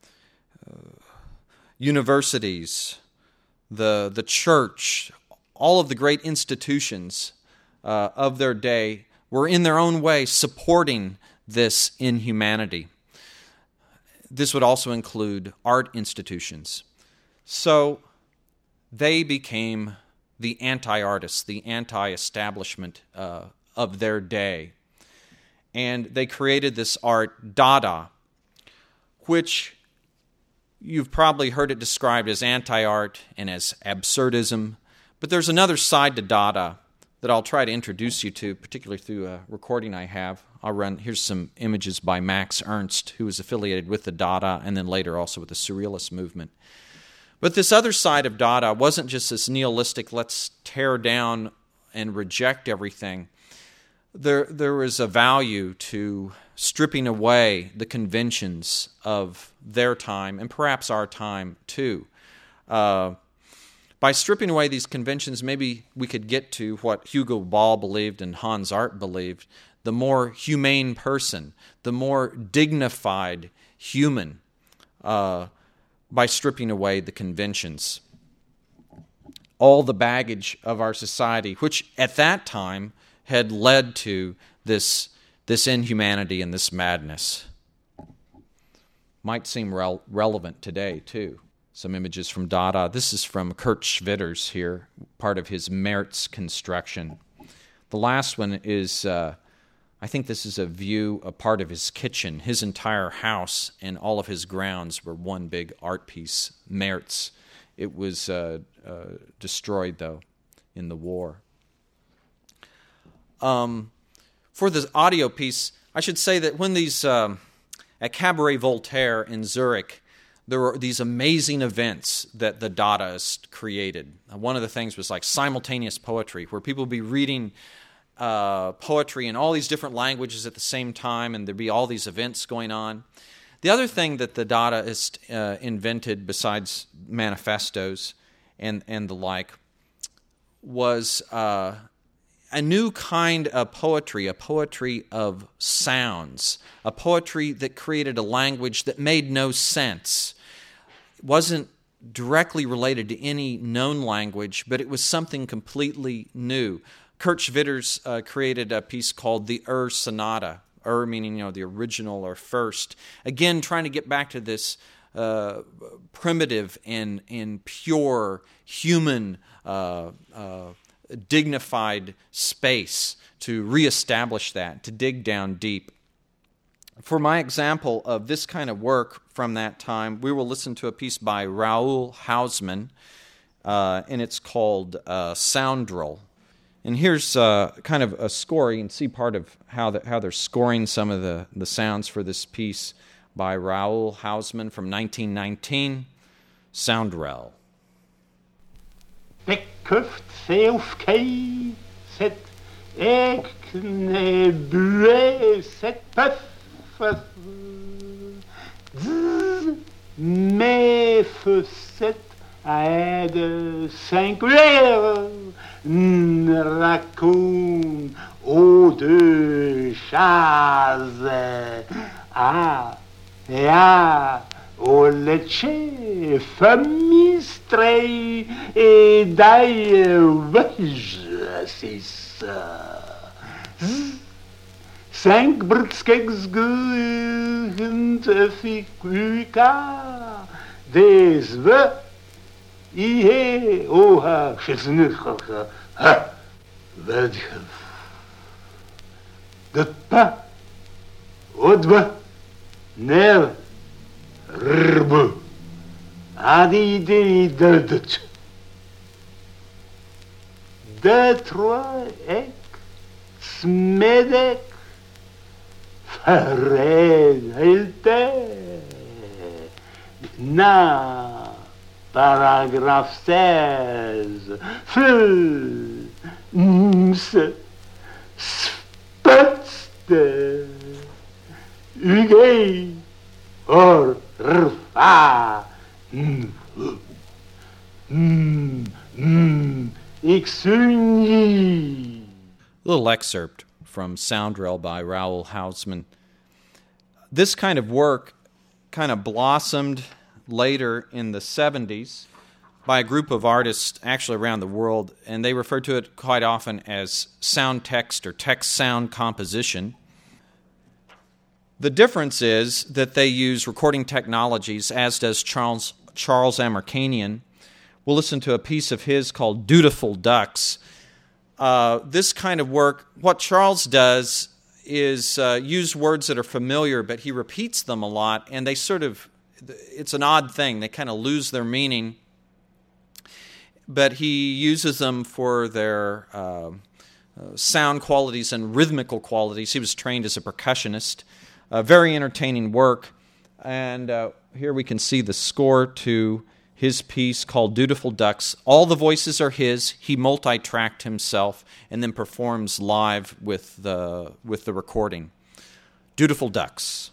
universities, the the church, all of the great institutions uh, of their day were in their own way supporting this inhumanity. This would also include art institutions. So they became the anti-artists, the anti-establishment uh, of their day. And they created this art, Dada, which you've probably heard it described as anti-art and as absurdism. But there's another side to Dada that I'll try to introduce you to, particularly through a recording I have. I'll run, here's some images by Max Ernst, who was affiliated with the Dada and then later also with the Surrealist movement. But this other side of Dada wasn't just this nihilistic, let's tear down and reject everything. There, there was a value to stripping away the conventions of their time, and perhaps our time too. Uh, by stripping away these conventions, maybe we could get to what Hugo Ball believed and Hans Art believed, the more humane person, the more dignified human, uh, by stripping away the conventions. All the baggage of our society, which at that time had led to this, this inhumanity and this madness. Might seem rel- relevant today, too. Some images from Dada. This is from Kurt Schwitters here, part of his Merz construction. The last one is, uh, I think this is a view, a part of his kitchen. His entire house and all of his grounds were one big art piece, Merz. It was uh, uh, destroyed, though, in the war. Um, for the audio piece, I should say that when these, um, at Cabaret Voltaire in Zurich, there were these amazing events that the Dadaists created. One of the things was like simultaneous poetry, where people would be reading uh, poetry in all these different languages at the same time, and there'd be all these events going on. The other thing that the Dadaists uh, invented, besides manifestos and, and the like, was uh, a new kind of poetry, a poetry of sounds, a poetry that created a language that made no sense. It wasn't directly related to any known language, but it was something completely new. Kurt Schwitters uh, created a piece called the Ur Sonata, Ur meaning, you know, the original or first. Again, trying to get back to this uh, primitive and, and pure human uh, uh dignified space, to reestablish that, to dig down deep. For my example of this kind of work from that time, we will listen to a piece by Raoul Hausmann, uh, and it's called uh, Soundrill. And here's uh, kind of a score. You can see part of how, the, how they're scoring some of the, the sounds for this piece by Raoul Hausmann from nineteen nineteen, Soundrill. Bekøft se auf kei, set Ekne bleu cette puff. Zzz, mes fossettes aide singulière. Raccoon aux deux chaises. Ah, et ah. O lece famistrei e dai vege, c'est ça. Cinq britskegs gehend figuka, des ve, ie, oha, chesnuchaka, ha, vedge. De pa, odba, ner, Rrbe, adi di de de de trois ek, smedek, fared helte, na, paragraphe seize, fl, ms, spetste, ugei, or, rfa, mm, mm, mm, iksunyi. Little excerpt from Soundrail by Raoul Hausmann. This kind of work kind of blossomed later in the seventies by a group of artists actually around the world, and they refer to it quite often as sound text or text sound composition. The difference is that they use recording technologies, as does Charles Charles Amerkanian. We'll listen to a piece of his called Dutiful Ducks. Uh, this kind of work, what Charles does is uh, use words that are familiar, but he repeats them a lot, and they sort of, it's an odd thing. They kind of lose their meaning, but he uses them for their uh, uh, sound qualities and rhythmical qualities. He was trained as a percussionist. Uh, very entertaining work, and uh, here we can see the score to his piece called Dutiful Ducks. All the voices are his. He multi-tracked himself and then performs live with the with the recording. Dutiful Ducks.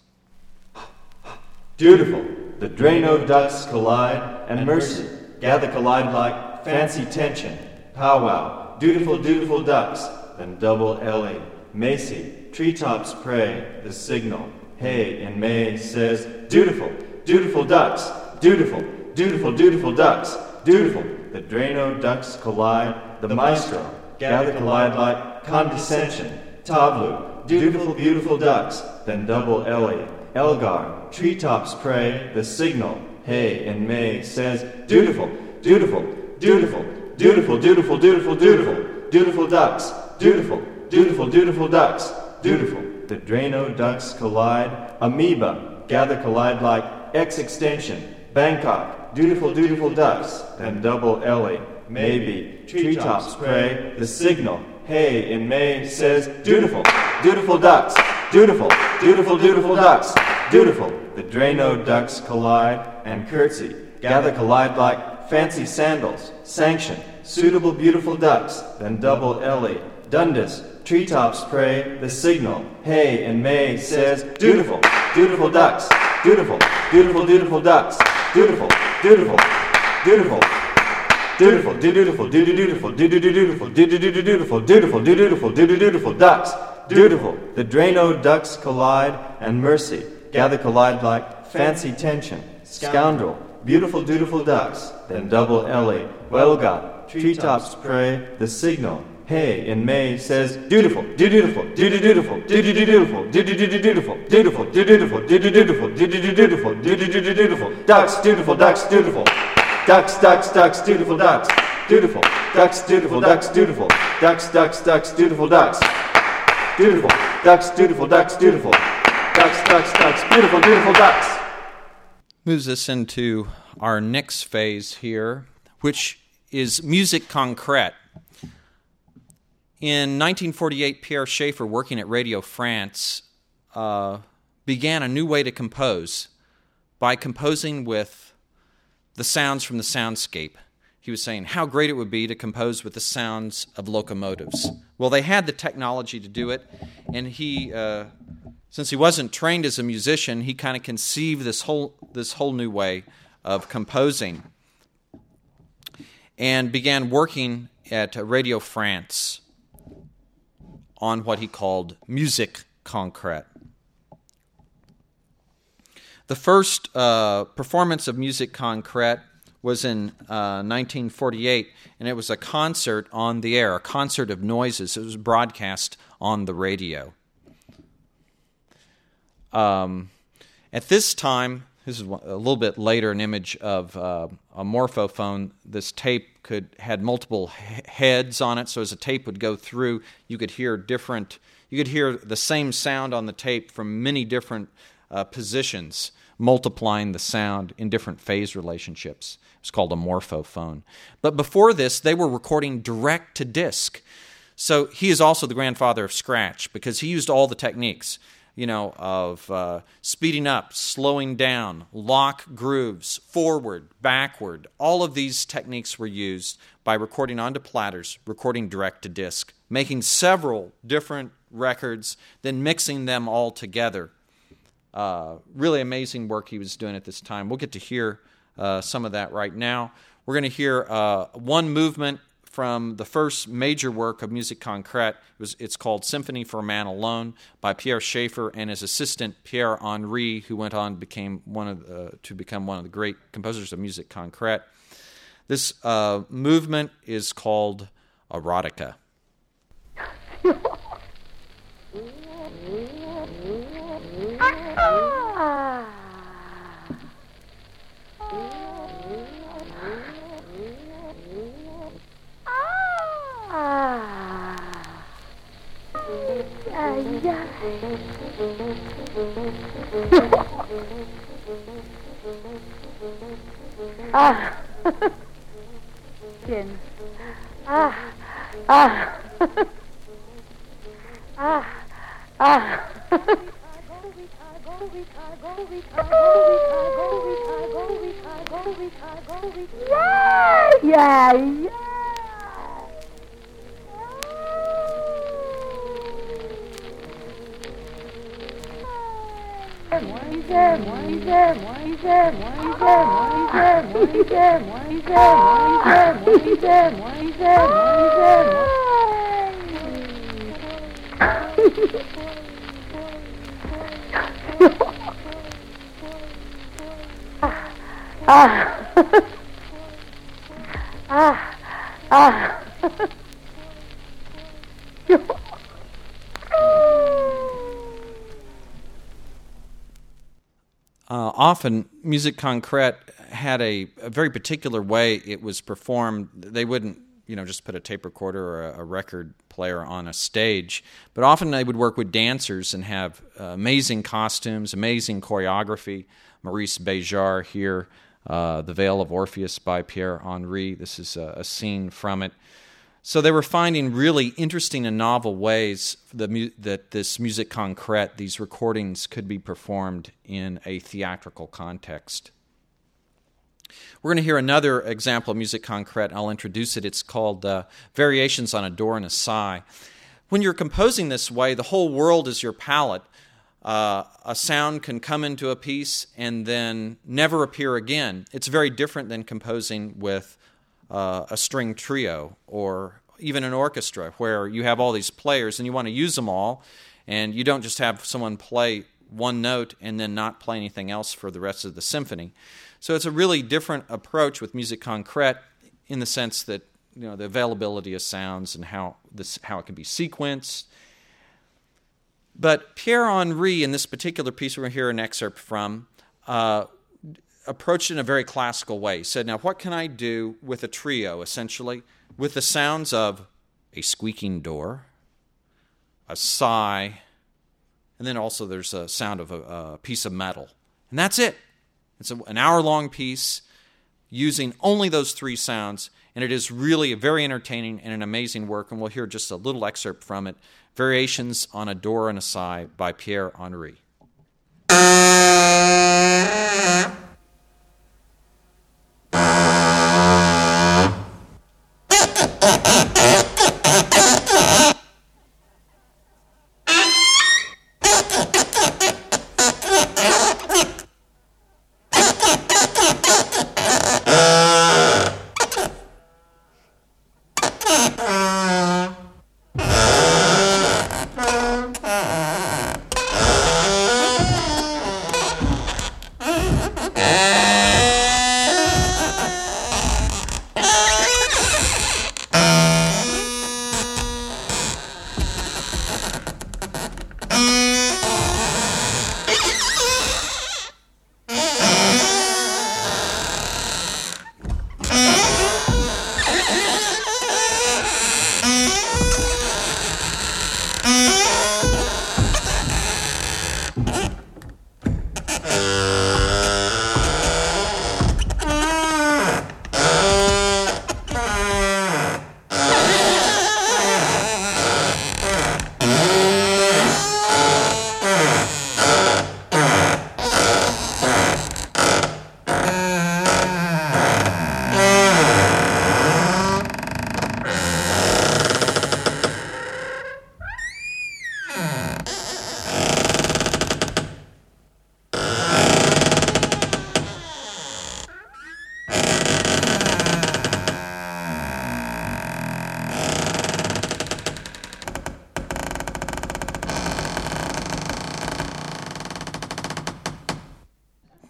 Dutiful, the Drano ducks collide, and mercy, gather collide like fancy tension, powwow, dutiful, dutiful ducks, then double Ellie, Macy, treetops pray, the signal, hey, and May says, dutiful, dutiful ducks, dutiful, dutiful, dutiful ducks, dutiful, the Drano ducks collide, the maestro, gather collide like condescension, tableau, dutiful, beautiful ducks, then double Ellie, Elgar, treetops pray, the signal, hey, and May says, dutiful, dutiful, dutiful, dutiful, dutiful, dutiful, dutiful, dutiful ducks, dutiful, dutiful, dutiful ducks, dutiful, the Drano ducks collide, amoeba, gather collide like X extension, Bangkok, dutiful, dutiful ducks, then double Ellie, maybe, treetops pray, the signal, hey, in May says, dutiful, dutiful ducks, dutiful, dutiful, dutiful ducks, dutiful, the Drano ducks collide, and curtsy, gather collide like fancy sandals, sanction, suitable, beautiful ducks, then double Ellie, Dundas, treetops pray, the signal, hey, and May says, dutiful, dutiful ducks, dutiful, dutiful, dutiful ducks, dutiful, dutiful, dutiful, dutiful, dutiful, dutiful, dutiful, dutiful, dutiful, dutiful, dutiful, dutiful ducks, dutiful, the Drano ducks collide, and mercy, gather collide like fancy tension, scoundrel, beautiful, dutiful ducks, then double Ellie, well got, treetops pray, the signal, hey, in May says, dutiful, dutiful, dutiful, dutiful, dutiful, dutiful, dutiful, dutiful, dutiful, dutiful, dutiful, ducks, dutiful, ducks, dutiful, ducks, ducks, ducks, dutiful ducks, dutiful, ducks, dutiful, ducks, dutiful, ducks, ducks, ducks, dutiful ducks, dutiful, ducks, dutiful, ducks, dutiful, ducks, ducks, ducks, beautiful, beautiful ducks. Moves us into our next phase here, which is musique concrète. In nineteen forty-eight, Pierre Schaeffer, working at Radio France, uh, began a new way to compose by composing with the sounds from the soundscape. he was saying how great it would be to compose with the sounds of locomotives. Well, they had the technology to do it, and he, uh, since he wasn't trained as a musician, he kind of conceived this whole this whole new way of composing, and began working at Radio France on what he called musique concrète. The first uh, performance of musique concrète was in uh, nineteen forty-eight, and it was a concert on the air, a concert of noises. It was broadcast on the radio. Um, at this time, this is a little bit later, an image of uh, a morphophone. This tape could had multiple he- heads on it, so as a tape would go through, you could hear different. You could hear the same sound on the tape from many different uh, positions, multiplying the sound in different phase relationships. It's called a morphophone. But before this, they were recording direct to disc. So he is also the grandfather of scratch because he used all the techniques, you know, of uh, speeding up, slowing down, lock grooves, forward, backward. All of these techniques were used by recording onto platters, recording direct to disc, making several different records, then mixing them all together. Uh, really amazing work he was doing at this time. We'll get to hear uh, some of that right now. We're going to hear uh, one movement from the first major work of musique concrète. It was, it's called Symphony for a Man Alone by Pierre Schaeffer and his assistant Pierre Henry, who went on became one of the, to become one of the great composers of musique concrète. This uh, movement is called Erotica. Ah. Bien. Ah. Ah. Ah. Ah. Yeah, yeah, yeah. Ah. Ah. Ah. Uh, often, musique concrète had a, a very particular way it was performed. They wouldn't, you know, just put a tape recorder or a, a record player on a stage, but often they would work with dancers and have uh, amazing costumes, amazing choreography. Maurice Béjart here, uh, The Veil of Orpheus by Pierre Henry. This is a, a scene from it. So they were finding really interesting and novel ways the mu- that this musique concrète, these recordings, could be performed in a theatrical context. We're going to hear another example of musique concrète. I'll introduce it. It's called uh, Variations on a Door and a Sigh. When you're composing this way, the whole world is your palette. Uh, a sound can come into a piece and then never appear again. It's very different than composing with Uh, a string trio or even an orchestra where you have all these players and you want to use them all, and you don't just have someone play one note and then not play anything else for the rest of the symphony. So it's a really different approach with musique concrète in the sense that, you know, the availability of sounds and how this how it can be sequenced. But Pierre Henry, in this particular piece we're going to hear an excerpt from, uh, approached it in a very classical way. He said, now what can I do with a trio, essentially, with the sounds of a squeaking door, a sigh, and then also there's a sound of a, a piece of metal. And that's it. It's a, an hour-long piece using only those three sounds, and it is really a very entertaining and an amazing work, and we'll hear just a little excerpt from it, Variations on a Door and a Sigh by Pierre Henry. Ah!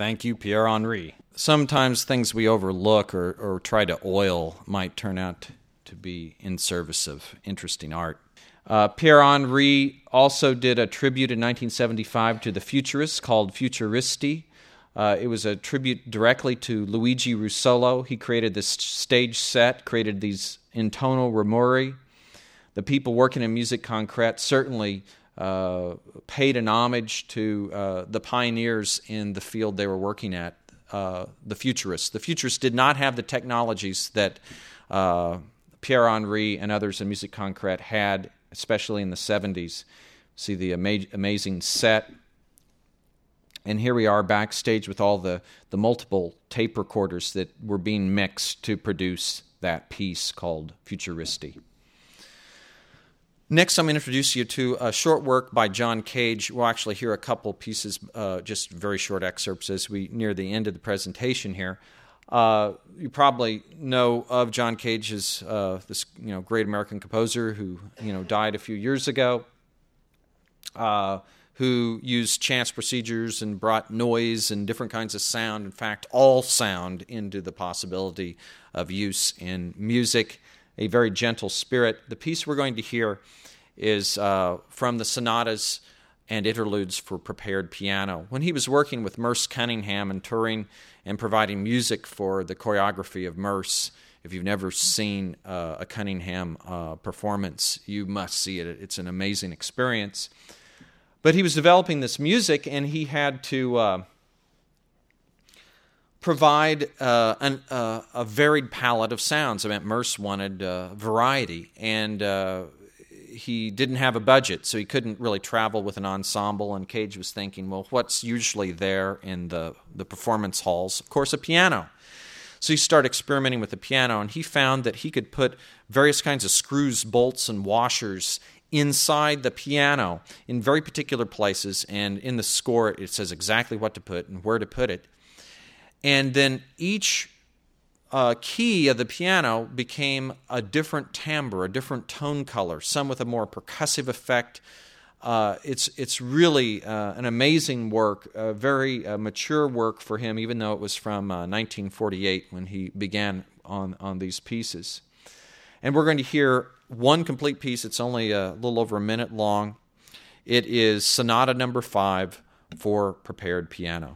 Thank you, Pierre Henry. Sometimes things we overlook or, or try to oil might turn out to be in service of interesting art. Uh, Pierre Henry also did a tribute in nineteen seventy-five to the Futurists called Futuristi. Uh, it was a tribute directly to Luigi Russolo. He created this stage set, created these intonal rumori. The people working in musique concrète certainly uh, paid an homage to uh, the pioneers in the field they were working at, uh, the Futurists. The Futurists did not have the technologies that uh, Pierre Henry and others in musique concrète had, especially in the seventies. See the ama- amazing set. And here we are backstage with all the, the multiple tape recorders that were being mixed to produce that piece called Futuristi. Next, I'm going to introduce you to a short work by John Cage. We'll actually hear a couple pieces, uh, just very short excerpts as we near the end of the presentation here. Uh, you probably know of John Cage as uh, this, you know, great American composer who, you know, died a few years ago, uh, who used chance procedures and brought noise and different kinds of sound, in fact, all sound, into the possibility of use in music, a very gentle spirit. The piece we're going to hear is uh, from the sonatas and interludes for prepared piano. When he was working with Merce Cunningham and touring and providing music for the choreography of Merce, if you've never seen uh, a Cunningham uh, performance, you must see it. It's an amazing experience. But he was developing this music, and he had to uh, provide uh, an, uh, a varied palette of sounds. I mean, Merce wanted uh, variety, and uh, he didn't have a budget, so he couldn't really travel with an ensemble, and Cage was thinking, well, what's usually there in the, the performance halls? Of course, a piano. So he started experimenting with the piano, and he found that he could put various kinds of screws, bolts, and washers inside the piano in very particular places, and in the score it says exactly what to put and where to put it. And then each uh, key of the piano became a different timbre, a different tone color, some with a more percussive effect. Uh, it's it's really uh, an amazing work, a very uh, mature work for him, even though it was from uh, nineteen forty-eight when he began on, on these pieces. And we're going to hear one complete piece. It's only a little over a minute long. It is Sonata Number Five for prepared piano.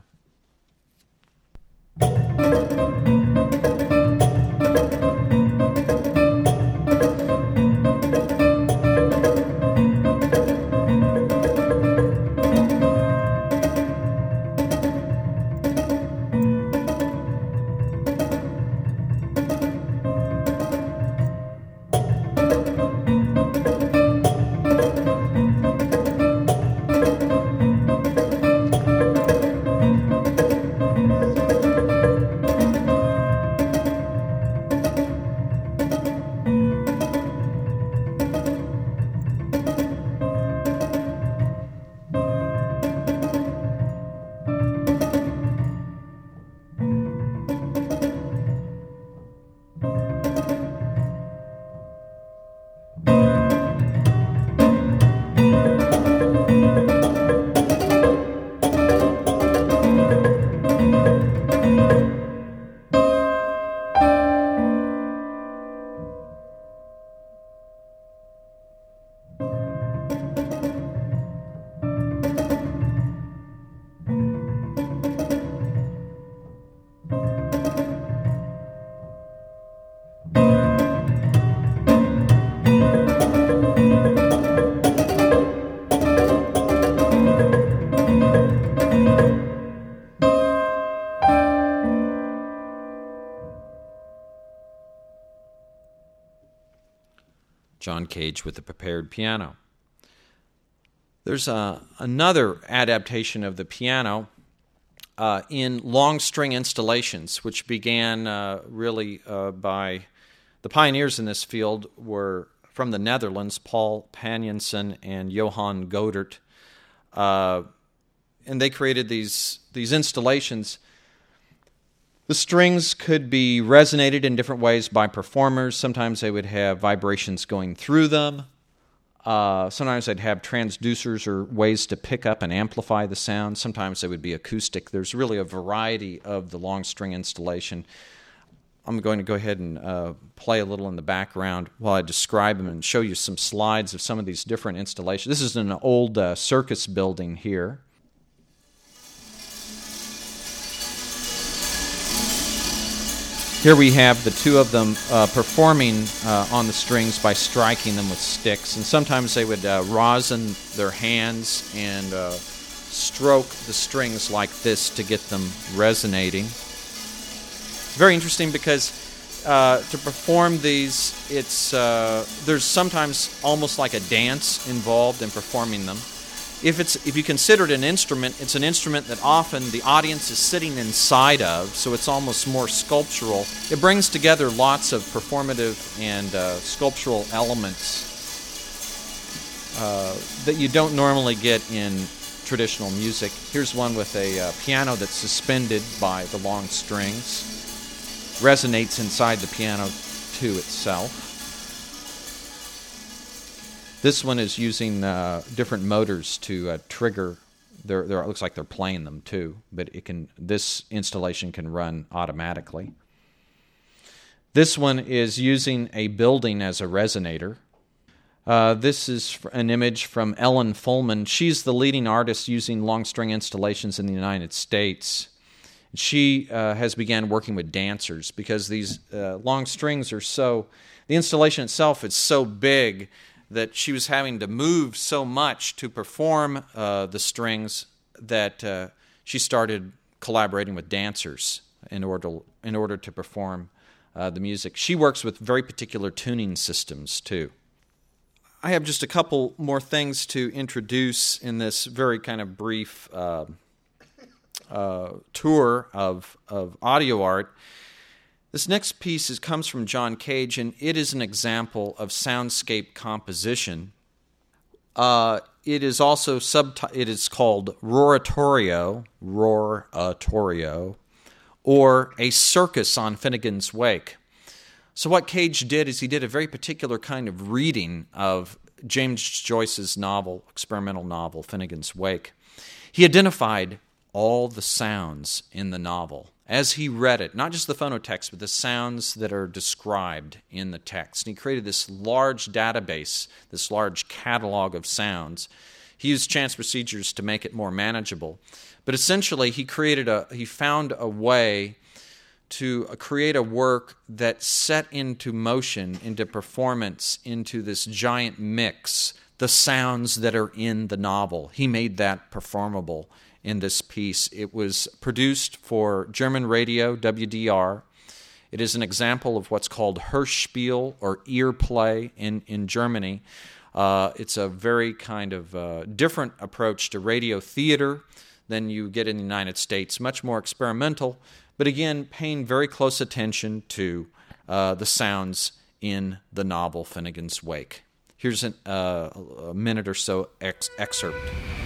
John Cage with the prepared piano. There's a, another adaptation of the piano uh, in long string installations, which began uh, really uh, by the pioneers in this field were from the Netherlands, Paul Panjensen and Johan Godert. Uh, and they created these, these installations. The strings could be resonated in different ways by performers. Sometimes they would have vibrations going through them. Uh, sometimes they'd have transducers or ways to pick up and amplify the sound. Sometimes they would be acoustic. There's really a variety of the long string installation. I'm going to go ahead and uh, play a little in the background while I describe them and show you some slides of some of these different installations. This is an old uh, circus building here. Here we have the two of them uh, performing uh, on the strings by striking them with sticks. And sometimes they would uh, rosin their hands and uh, stroke the strings like this to get them resonating. It's very interesting because uh, to perform these, it's uh, there's sometimes almost like a dance involved in performing them. If it's if you consider it an instrument, it's an instrument that often the audience is sitting inside of, so it's almost more sculptural. It brings together lots of performative and uh, sculptural elements uh, that you don't normally get in traditional music. Here's one with a uh, piano that's suspended by the long strings. Resonates inside the piano too itself. This one is using uh, different motors to uh, trigger. They're, they're, it looks like they're playing them too, but it can. This installation can run automatically. This one is using a building as a resonator. Uh, this is an image from Ellen Fullman. She's the leading artist using long string installations in the United States. She uh, has began working with dancers because these uh, long strings are so. The installation itself is so big that she was having to move so much to perform uh, the strings that uh, she started collaborating with dancers in order to, in order to perform uh, the music. She works with very particular tuning systems too. I have just a couple more things to introduce in this very kind of brief uh, uh, tour of of audio art. This next piece is, comes from John Cage, and it is an example of soundscape composition. Uh, it is also subti- It is called Roratorio, Roratorio, or A Circus on Finnegan's Wake. So what Cage did is he did a very particular kind of reading of James Joyce's novel, experimental novel, Finnegan's Wake. He identified all the sounds in the novel as he read it, not just the phonotext, but the sounds that are described in the text. And he created this large database, this large catalog of sounds. He used chance procedures to make it more manageable. But essentially, he created a, he found a way to create a work that set into motion, into performance, into this giant mix, the sounds that are in the novel. He made that performable in this piece. It was produced for German radio, W D R. It is an example of what's called Hörspiel or ear play in, in Germany. Uh, it's a very kind of uh, different approach to radio theater than you get in the United States, much more experimental, but again, paying very close attention to uh, the sounds in the novel Finnegan's Wake. Here's an, uh, a minute or so ex- excerpt.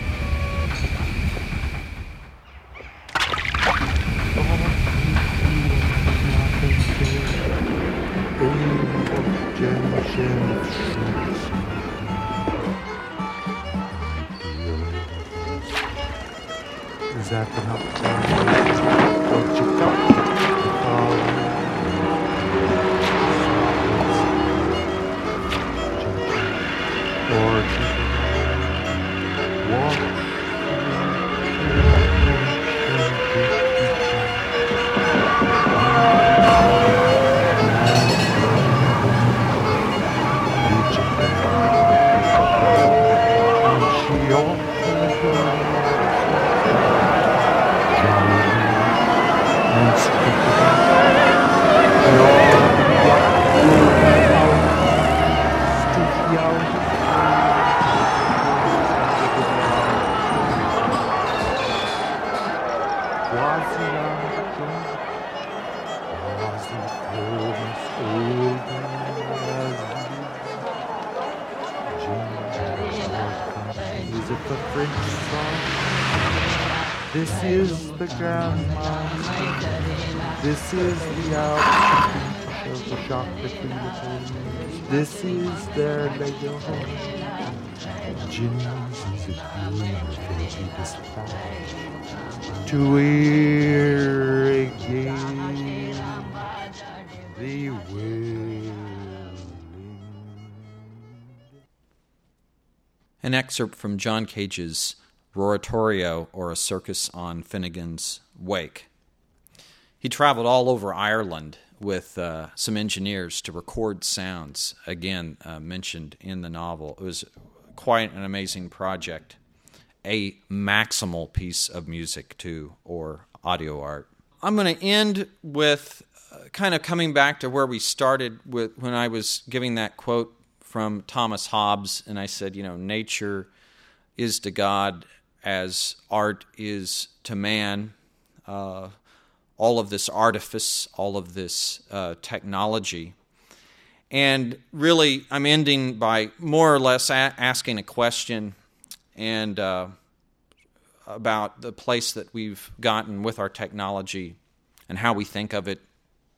Is that enough? What you got? Or this is the grandma. This is the outfit of the shop between the homes. This is their Lego home. Imagine that you and infinity decide to irrigate the willing. An excerpt from John Cage's Roratorio, or A Circus on Finnegan's Wake. He traveled all over Ireland with uh, some engineers to record sounds, again uh, mentioned in the novel. It was quite an amazing project, a maximal piece of music too, or audio art. I'm going to end with uh, kind of coming back to where we started with when I was giving that quote from Thomas Hobbes, and I said, you know, nature is to God as art is to man. Uh, all of this artifice, all of this uh, technology. And really, I'm ending by more or less a- asking a question and uh, about the place that we've gotten with our technology and how we think of it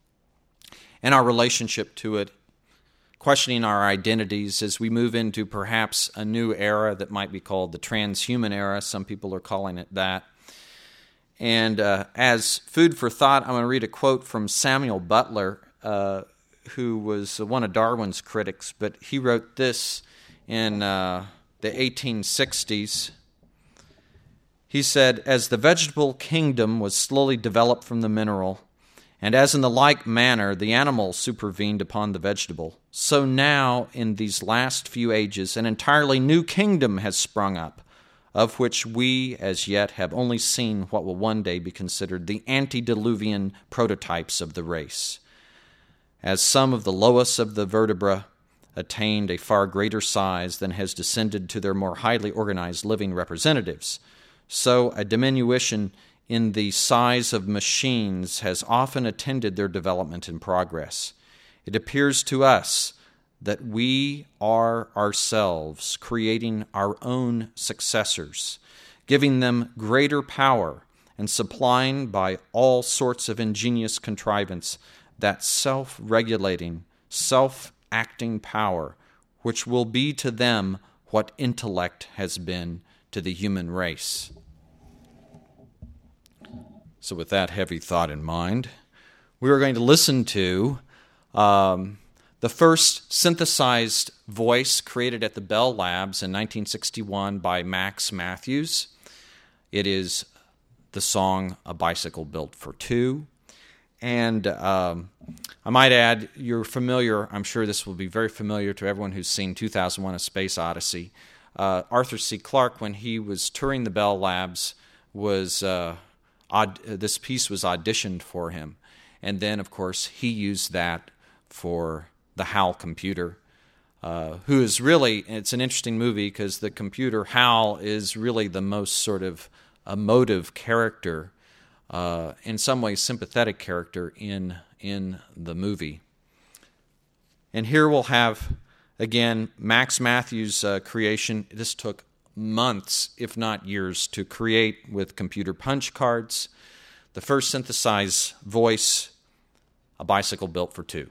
and our relationship to it, questioning our identities as we move into perhaps a new era that might be called the transhuman era. Some people are calling it that. And uh, as food for thought, I'm going to read a quote from Samuel Butler, uh, who was one of Darwin's critics, but he wrote this in uh, the eighteen sixties. He said, "As the vegetable kingdom was slowly developed from the mineral, and as in the like manner the animal supervened upon the vegetable, so now in these last few ages an entirely new kingdom has sprung up, of which we as yet have only seen what will one day be considered the antediluvian prototypes of the race. As some of the lowest of the vertebra attained a far greater size than has descended to their more highly organized living representatives, so a diminution in the size of machines has often attended their development and progress. It appears to us that we are ourselves creating our own successors, giving them greater power and supplying by all sorts of ingenious contrivance that self-regulating, self-acting power which will be to them what intellect has been to the human race." So with that heavy thought in mind, we are going to listen to um, the first synthesized voice created at the Bell Labs in nineteen sixty-one by Max Matthews. It is the song A Bicycle Built for Two. And um, I might add, you're familiar, I'm sure this will be very familiar to everyone who's seen two thousand one: A Space Odyssey. Uh, Arthur C. Clarke, when he was touring the Bell Labs, was... Uh, Aud- this piece was auditioned for him. And then, of course, he used that for the HAL computer, uh, who is really, it's an interesting movie because the computer, HAL, is really the most sort of emotive character, uh, in some ways sympathetic character in, in the movie. And here we'll have, again, Max Matthews' uh, creation. This took months, if not years, to create with computer punch cards. The first synthesized voice, A Bicycle Built for Two.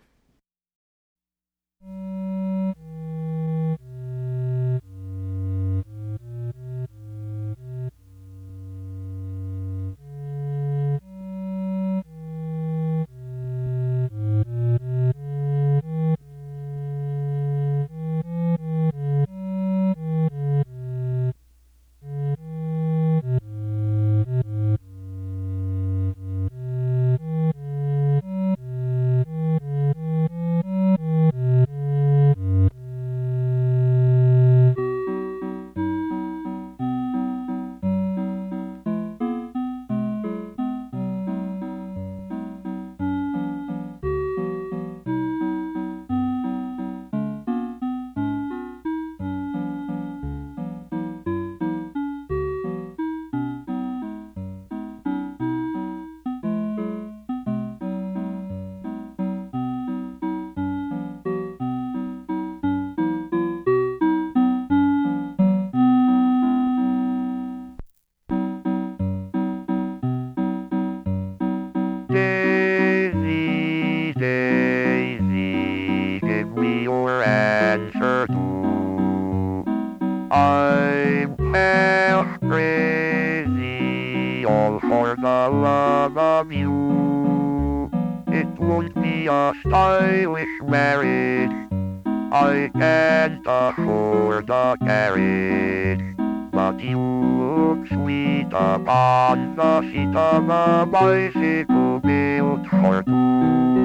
I'm half crazy, all for the love of you. It won't be a stylish marriage, I can't afford a carriage, but you look sweet upon the seat of a bicycle built for two.